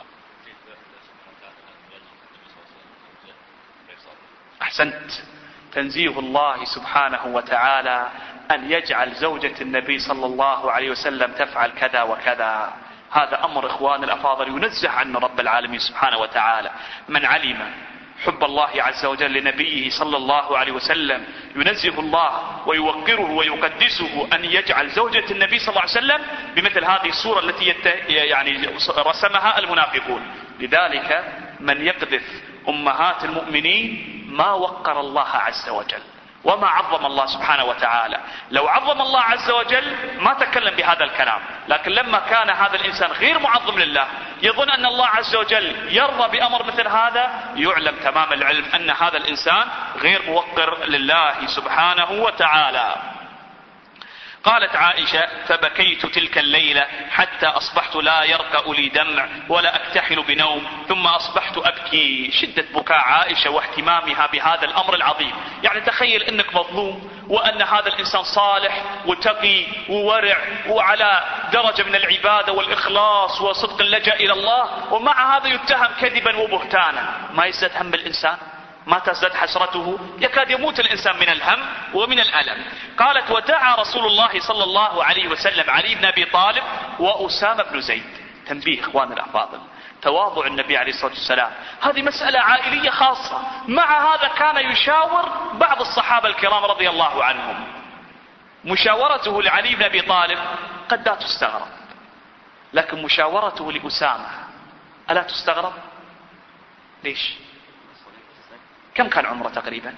أحسنت. تنزيه الله سبحانه وتعالى أن يجعل زوجة النبي صلى الله عليه وسلم تفعل كذا وكذا، هذا أمر إخوان الأفاضل ينزه عنه رب العالمين سبحانه وتعالى. من علم حب الله عز وجل لنبيه صلى الله عليه وسلم ينزه الله ويوقره ويقدسه أن يجعل زوجة النبي صلى الله عليه وسلم بمثل هذه الصورة التي يعني رسمها المنافقون. لذلك من يقذف أمهات المؤمنين ما وقر الله عز وجل وما عظم الله سبحانه وتعالى. لو عظم الله عز وجل ما تكلم بهذا الكلام، لكن لما كان هذا الإنسان غير معظم لله يظن أن الله عز وجل يرضى بأمر مثل هذا، يعلم تمام العلم أن هذا الإنسان غير موقر لله سبحانه وتعالى. قالت عائشة فبكيت تلك الليلة حتى أصبحت لا يرقأ لي دمع ولا أكتحل بنوم، ثم أصبحت أبكي. شدة بكاء عائشة واهتمامها بهذا الأمر العظيم. يعني تخيل أنك مظلوم وأن هذا الإنسان صالح وتقي وورع وعلى درجة من العبادة والإخلاص وصدق اللجأ إلى الله، ومع هذا يتهم كذبا وبهتانا. ما يزداد هم بالإنسان؟ ما تزداد حسرته؟ يكاد يموت الإنسان من الهم ومن الألم. قالت ودعا رسول الله صلى الله عليه وسلم علي بن أبي طالب وأسامة بن زيد. تنبيه إخوان الأفاضل، تواضع النبي عليه الصلاة والسلام، هذه مسألة عائلية خاصة. مع هذا كان يشاور بعض الصحابة الكرام رضي الله عنهم. مشاورته لعلي بن أبي طالب قد لا تستغرب، لكن مشاورته لأسامة ألا تستغرب؟ ليش؟ كم كان عمره تقريبا؟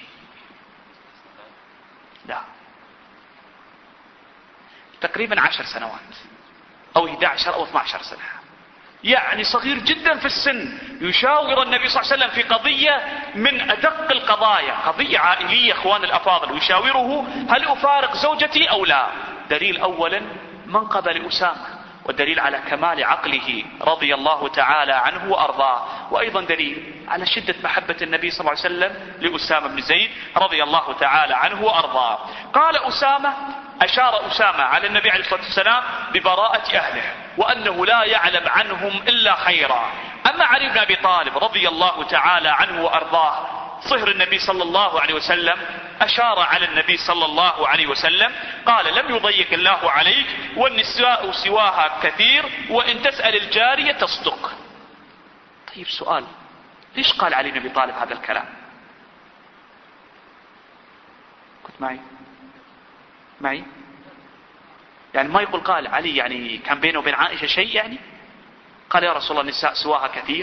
لا تقريبا عشر سنوات أو إحدى عشر أو اثنتي عشرة سنة، يعني صغير جدا في السن. يشاور النبي صلى الله عليه وسلم في قضية من أدق القضايا، قضية عائلية اخوان الأفاضل، ويشاوره هل أفارق زوجتي أو لا. دليل أولا منقبة لأسامة، والدليل على كمال عقله رضي الله تعالى عنه وأرضاه، وأيضا دليل على شدة محبة النبي صلى الله عليه وسلم لأسامة بن زيد رضي الله تعالى عنه وأرضاه. قال أسامة، أشار أسامة على النبي عليه الصلاة والسلام ببراءة أهله وأنه لا يعلم عنهم إلا خيرا. أما علي بن أبي طالب رضي الله تعالى عنه وأرضاه صهر النبي صلى الله عليه وسلم، أشار على النبي صلى الله عليه وسلم قال لم يضيق الله عليك والنساء سواها كثير وإن تسأل الجارية تصدق. طيب سؤال، ليش قال علي بن أبي طالب هذا الكلام؟ كنت معي معي يعني ما يقول قال علي يعني كان بينه وبين عائشة شيء، يعني قال يا رسول الله النساء سواها كثير.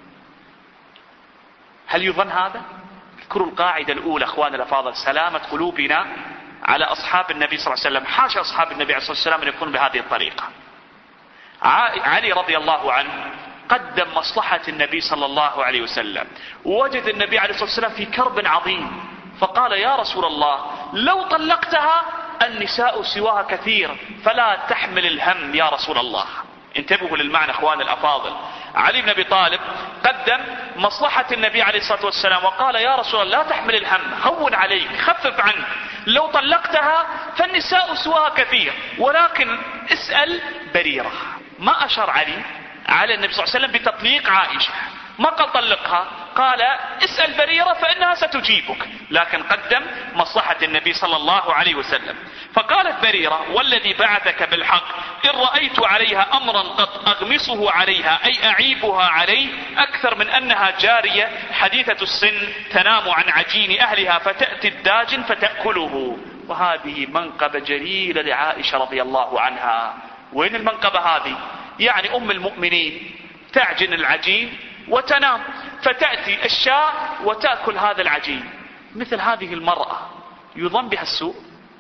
هل يظن هذا؟ اذكروا القاعدة الأولى اخوان الأفاضل، سلامة قلوبنا على أصحاب النبي صلى الله عليه وسلم. حاشا أصحاب النبي عليه الصلاة والسلام أن يكونوا بهذه الطريقة. علي رضي الله عنه قدم مصلحة النبي صلى الله عليه وسلم، ووجد النبي عليه الصلاة والسلام في كرب عظيم، فقال يا رسول الله لو طلقتها النساء سواها كثير فلا تحمل الهم يا رسول الله. انتبهوا للمعنى اخوان الافاضل. علي بن ابي طالب قدم مصلحة النبي عليه الصلاة والسلام وقال يا رسول الله لا تحمل الهم، هون عليك، خفف عنك، لو طلقتها فالنساء سواها كثير، ولكن اسأل بريرة. ما اشار علي على النبي صلى الله عليه وسلم بتطليق عائشة، ما قال طلقها، قال اسأل بريرة فإنها ستجيبك، لكن قدم مصلحة النبي صلى الله عليه وسلم. فقالت بريرة والذي بعثك بالحق إن رأيت عليها أمرا قد أغمصه عليها أي أعيبها عليه أكثر من أنها جارية حديثة السن تنام عن عجين أهلها فتأتي الداجن فتأكله. وهذه منقبة جليلة لعائشة رضي الله عنها. وين المنقبة هذه؟ يعني أم المؤمنين تعجن العجين وتنام، فتأتي الشاة وتأكل هذا العجين. مثل هذه المرأة يظن بها السوء؟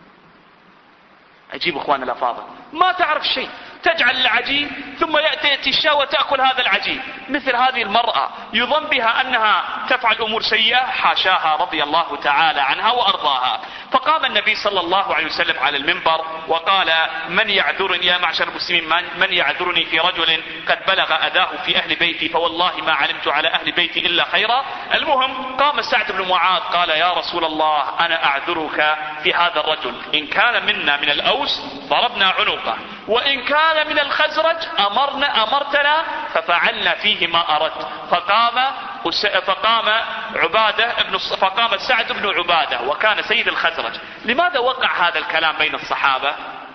عجيب اخوان الافاضل، ما تعرف شيء، تجعل العجين ثم يأتي الشاة وتأكل هذا العجين. مثل هذه المرأة يظن بها انها تفعل امور سيئة؟ حاشاها رضي الله تعالى عنها وارضاها. فقام النبي صلى الله عليه وسلم على المنبر وقال من يعذرني يا معشر المسلمين، من يعذرني في رجل قد بلغ اذاه في اهل بيتي فوالله ما علمت على اهل بيتي الا خيرا. المهم قام سعد بن معاذ قال يا رسول الله انا اعذرك في هذا الرجل، ان كان منا من الاوس ضربنا عنقه، وان كان من الخزرج امرنا امرتنا ففعلنا فيه ما اردت. فقام فقام عبادة ابن فقام سعد بن عبادة وكان سيد الخزرج. لماذا وقع هذا الكلام بين الصحابة؟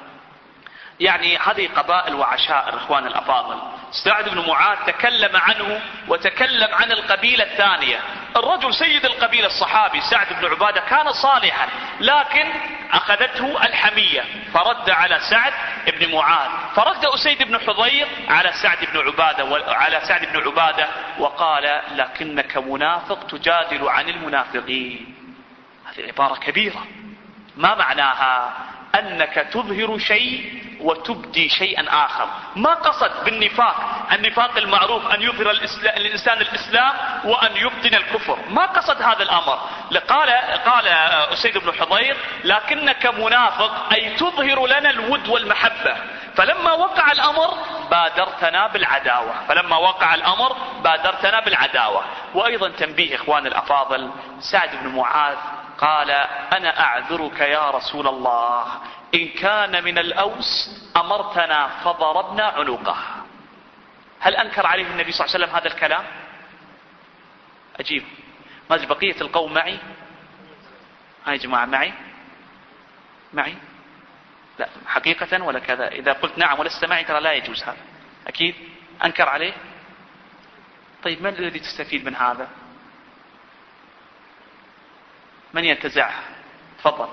يعني هذه قبائل وعشائر اخوان الافاضل. سعد بن معاذ تكلم عنه وتكلم عن القبيلة الثانية. الرجل سيد القبيلة الصحابي سعد بن عبادة كان صالحا، لكن اخذته الحمية فرد على سعد بن معاذ، فرد اسيد بن حضير على سعد بن عبادة وعلى سعد بن عبادة وقال لكنك منافق تجادل عن المنافقين. هذه عبارة كبيرة. ما معناها؟ انك تظهر شيء وتبدي شيئا اخر. ما قصد بالنفاق النفاق المعروف ان يظهر الانسان الاسلام وان يبطن الكفر، ما قصد هذا الامر. قال قال اسيد بن حضير لكنك منافق اي تظهر لنا الود والمحبة، فلما وقع الامر بادرتنا بالعداوة فلما وقع الامر بادرتنا بالعداوة. وايضا تنبيه اخوان الافاضل، سعد بن معاذ قال انا اعذرك يا رسول الله ان كان من الاوس امرتنا فضربنا عنقه. هل انكر عليه النبي صلى الله عليه وسلم هذا الكلام؟ اجيب. ما ادري بقية القوم معي؟ هاي جماعة معي؟ معي؟ لا حقيقة ولا كذا؟ اذا قلت نعم ولست معي ترى لا يجوز هذا. اكيد انكر عليه. طيب ما الذي تستفيد من هذا؟ من ينتزعها؟ تفضل.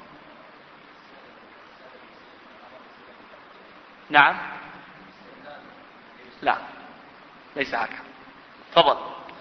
نعم لا ليس هكذا. تفضل.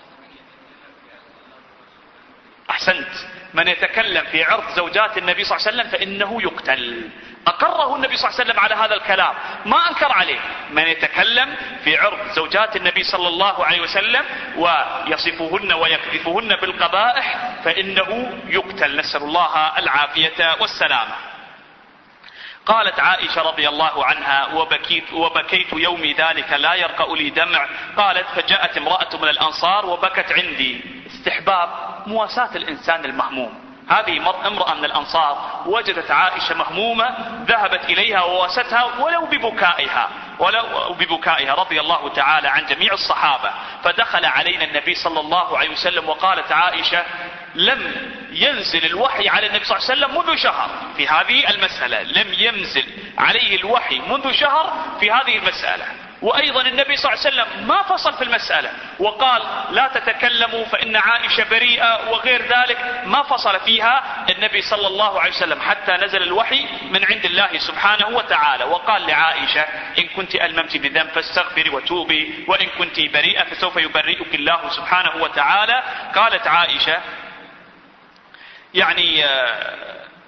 احسنت. من يتكلم في عرض زوجات النبي صلى الله عليه وسلم فانه يقتل. اقره النبي صلى الله عليه وسلم على هذا الكلام، ما انكر عليه. من يتكلم في عرض زوجات النبي صلى الله عليه وسلم ويصفهن ويكذفهن بالقبائح فانه يقتل. نسأل الله العافية والسلامة. قالت عائشة رضي الله عنها وبكيت, وبكيت يومي ذلك لا يرقأ لي دمع. قالت فجاءت امرأة من الأنصار وبكت عندي. استحباب مواساة الإنسان المهموم. هذه امرأة من الأنصار وجدت عائشة مهمومة، ذهبت إليها وواستها ولو ببكائها ولو ببكائها رضي الله تعالى عن جميع الصحابة. فدخل علينا النبي صلى الله عليه وسلم وقالت عائشة لم ينزل الوحي على النبي صلى الله عليه وسلم منذ شهر في هذه المسألة، لم ينزل عليه الوحي منذ شهر في هذه المسألة. وايضا النبي صلى الله عليه وسلم ما فصل في المسألة وقال لا تتكلموا فان عائشة بريئة وغير ذلك، ما فصل فيها النبي صلى الله عليه وسلم حتى نزل الوحي من عند الله سبحانه وتعالى وقال لعائشة ان كنت الممت بذنب فاستغفري وتوبي وان كنت بريئة فسوف يبرئك الله سبحانه وتعالى. قالت عائشة يعني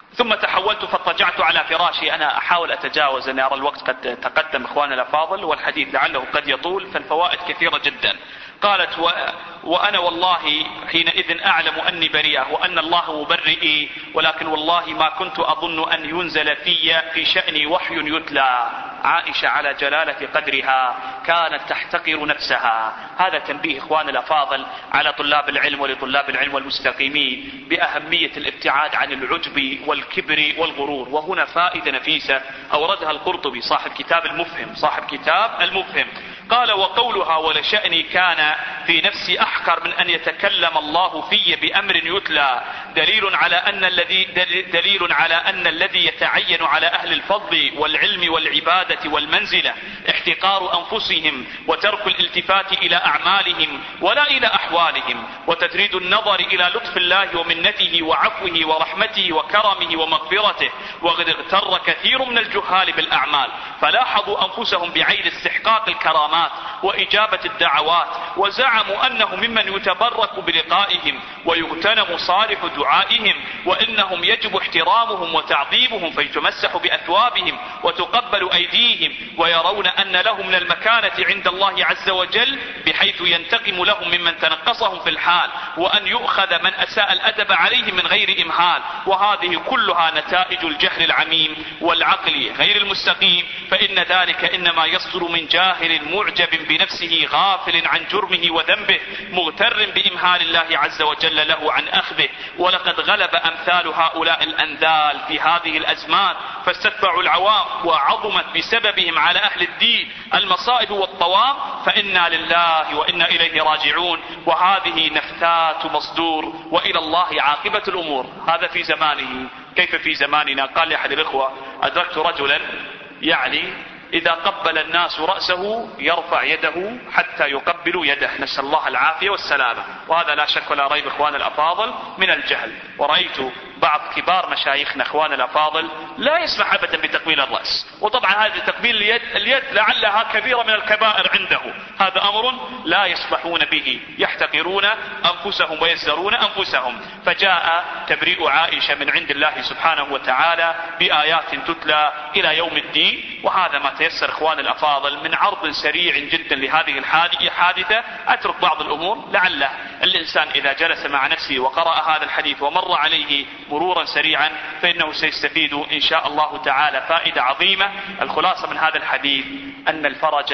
ثم تحولت فاضطجعت على فراشي. أنا أحاول أتجاوز أن أرى الوقت قد تقدم إخواننا الأفاضل والحديث لعله قد يطول، فالفوائد كثيرة جدا. قالت و... وأنا والله حينئذ أعلم أني بريئة وأن الله مبرئي، ولكن والله ما كنت أظن أن ينزل في في شأني وحي يتلى. عائشة على جلالة قدرها كانت تحتقر نفسها. هذا تنبيه إخواننا الأفاضل على طلاب العلم ولطلاب العلم والمستقيمين بأهمية الابتعاد عن العجب والكبر والغرور. وهنا فائدة نفيسة أوردها القرطبي صاحب كتاب المفهم صاحب كتاب المفهم قال: وقولها ولشأني كان في نفسي أحقر من أن يتكلم الله في بأمر يتلى دليل على أن الذي دليل على أن الذي يتعين على أهل الفضل والعلم والعبادة والمنزلة احتقار أنفسهم وترك الالتفات إلى أعمالهم ولا إلى أحوالهم، وتجريد النظر إلى لطف الله ومنته وعفوه ورحمته وكرمه ومغفرته. وقد اغتر كثير من الجهال بالأعمال فلاحظوا أنفسهم بعين استحقاق الكرامات وإجابة الدعوات، وزعموا أنه ممن يتبرك بلقائهم ويغتنم صالح دعائهم، وإنهم يجب احترامهم وتعظيمهم فيتمسح بأثوابهم وتقبل أيديهم، ويرون أن لهم من المكانة عند الله عز وجل بحيث ينتقم لهم ممن تنقصهم في الحال، وأن يؤخذ من أساء الأدب عليهم من غير إمهال. وهذه كلها نتائج الجهل العميم والعقل غير المستقيم، فإن ذلك إنما يصدر من جاهل معجب بنفسه غافل عن جرمه وذنبه مغتر بإمهال الله عز وجل له عن أخذه. ولقد غلب أمثال هؤلاء الأنذال في هذه الأزمان فاستتبعوا العوام وعظمت بسببهم على أهل الدين المصائب والطوام، فإنا لله وإنا إليه راجعون. وهذه نفثات مصدور وإلى الله عاقبة الأمور. هذا في زمانه. كيف في زماننا؟ قال لأحد الإخوة: أدركت رجلا يعني إذا قبل الناس رأسه يرفع يده حتى يقبلوا يده، نسأل الله العافية والسلامة. وهذا لا شك ولا ريب إخوان الأفاضل من الجهل. ورأيت بعض كبار مشايخنا إخوان الأفاضل لا يسمح أبدا بتقبيل الرأس، وطبعا هذا تقبيل اليد, اليد لعلها كبيرة من الكبائر عنده، هذا أمر لا يسمحون به، يحتقرون أنفسهم ويزدرون أنفسهم. فجاء تبريء عائشة من عند الله سبحانه وتعالى بآيات تتلى إلى يوم الدين. وهذا ما تيسر إخوان الأفاضل من عرض سريع جدا لهذه الحادثة. أترك بعض الأمور لعله الإنسان إذا جلس مع نفسه وقرأ هذا الحديث ومر عليه مرورا سريعا فإنه سيستفيد إن شاء الله تعالى فائدة عظيمة. الخلاصة من هذا الحديث أن الفرج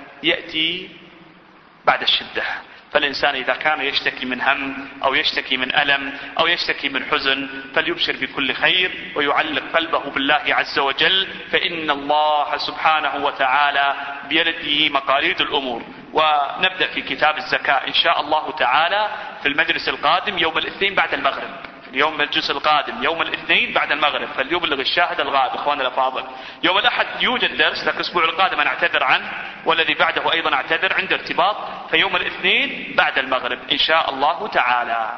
يأتي بعد الشدة. فالإنسان إذا كان يشتكي من هم أو يشتكي من ألم أو يشتكي من حزن فليبشر بكل خير ويعلق قلبه بالله عز وجل، فإن الله سبحانه وتعالى بيده مقاليد الأمور. ونبدأ في كتاب الزكاة إن شاء الله تعالى في المجلس القادم يوم الاثنين بعد المغرب. يوم الجزء القادم يوم الاثنين بعد المغرب، فليبلغ الشاهد الغائب إخواننا الأفاضل. يوم الأحد يوجد درس، لكن الأسبوع القادم أنا أعتذر عنه، والذي بعده أيضا أعتذر عند ارتباط، فيوم الاثنين بعد المغرب إن شاء الله تعالى.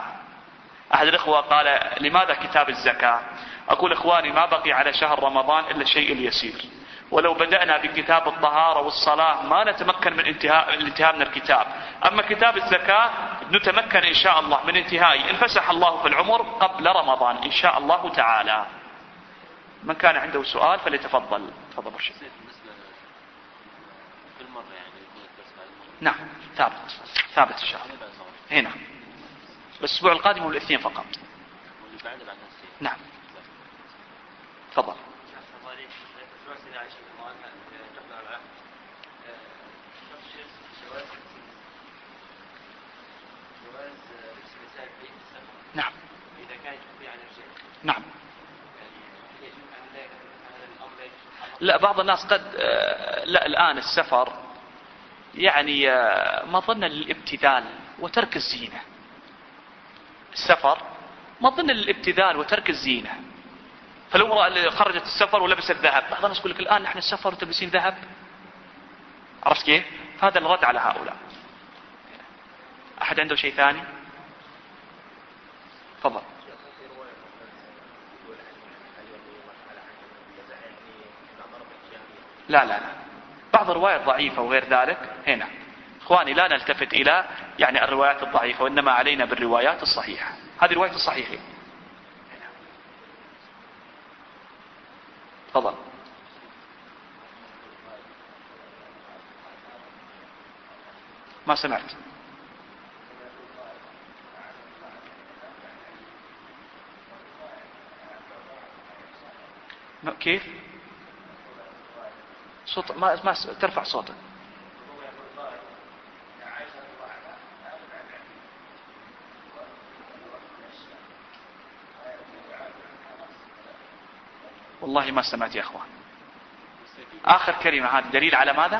أحد الإخوة قال: لماذا كتاب الزكاة؟ أقول إخواني ما بقي على شهر رمضان إلا الشيء اليسير، ولو بدأنا بكتاب الطهارة والصلاة ما نتمكن من انتهاء الانتهاء من الكتاب. أما كتاب الزكاة نتمكن إن شاء الله من انتهائه إن فسح الله في العمر قبل رمضان إن شاء الله تعالى. من كان عنده سؤال فليتفضل. تفضل برشد. نعم ثابت ثابت إن شاء الله هنا الأسبوع القادم والاثنين فقط. نعم تفضل. نعم نعم لا بعض الناس قد لا الآن السفر يعني مظنة للابتذال وترك الزينة. السفر مظنة للابتذال وترك الزينة. فالأمرأة اللي خرجت السفر ولبست ذهب، بعض الناس يقول لك الآن نحن السفر وتلبسين ذهب، عرفت كيف؟ هذا الرد على هؤلاء. أحد عنده شيء ثاني؟ تفضل. لا لا لا بعض الروايات ضعيفة وغير ذلك. هنا إخواني لا نلتفت إلى يعني الروايات الضعيفة، وإنما علينا بالروايات الصحيحة. هذه رواية الصحيحة. تفضل. ما سمعت. كيف؟ صوت ما ما ترفع صوتك. والله ما سمعت يا اخوان. اخر كلمة هذه دليل على ماذا؟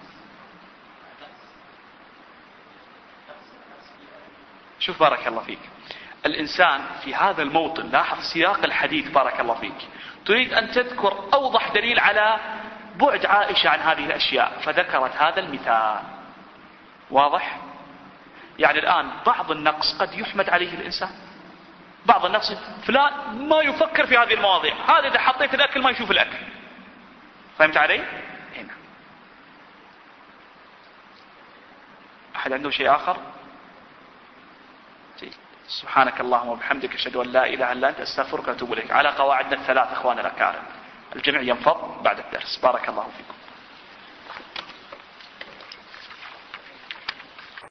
شوف بارك الله فيك، الانسان في هذا الموطن، لاحظ سياق الحديث بارك الله فيك، تريد ان تذكر اوضح دليل على بعد عائشة عن هذه الاشياء، فذكرت هذا المثال. واضح؟ يعني الان بعض النقص قد يحمد عليه الانسان، بعض النقص فلان ما يفكر في هذه المواضيع، هذا اذا حطيت الاكل ما يشوف الاكل. فهمت علي؟ هنا احد عنده شيء اخر؟ سبحانك اللهم وبحمدك اشهد ان لا اله الا انت استغفرك واتوب اليك. على قواعدنا الثلاث اخواننا الاكارم، الجميع ينفض بعد الدرس. بارك الله فيكم.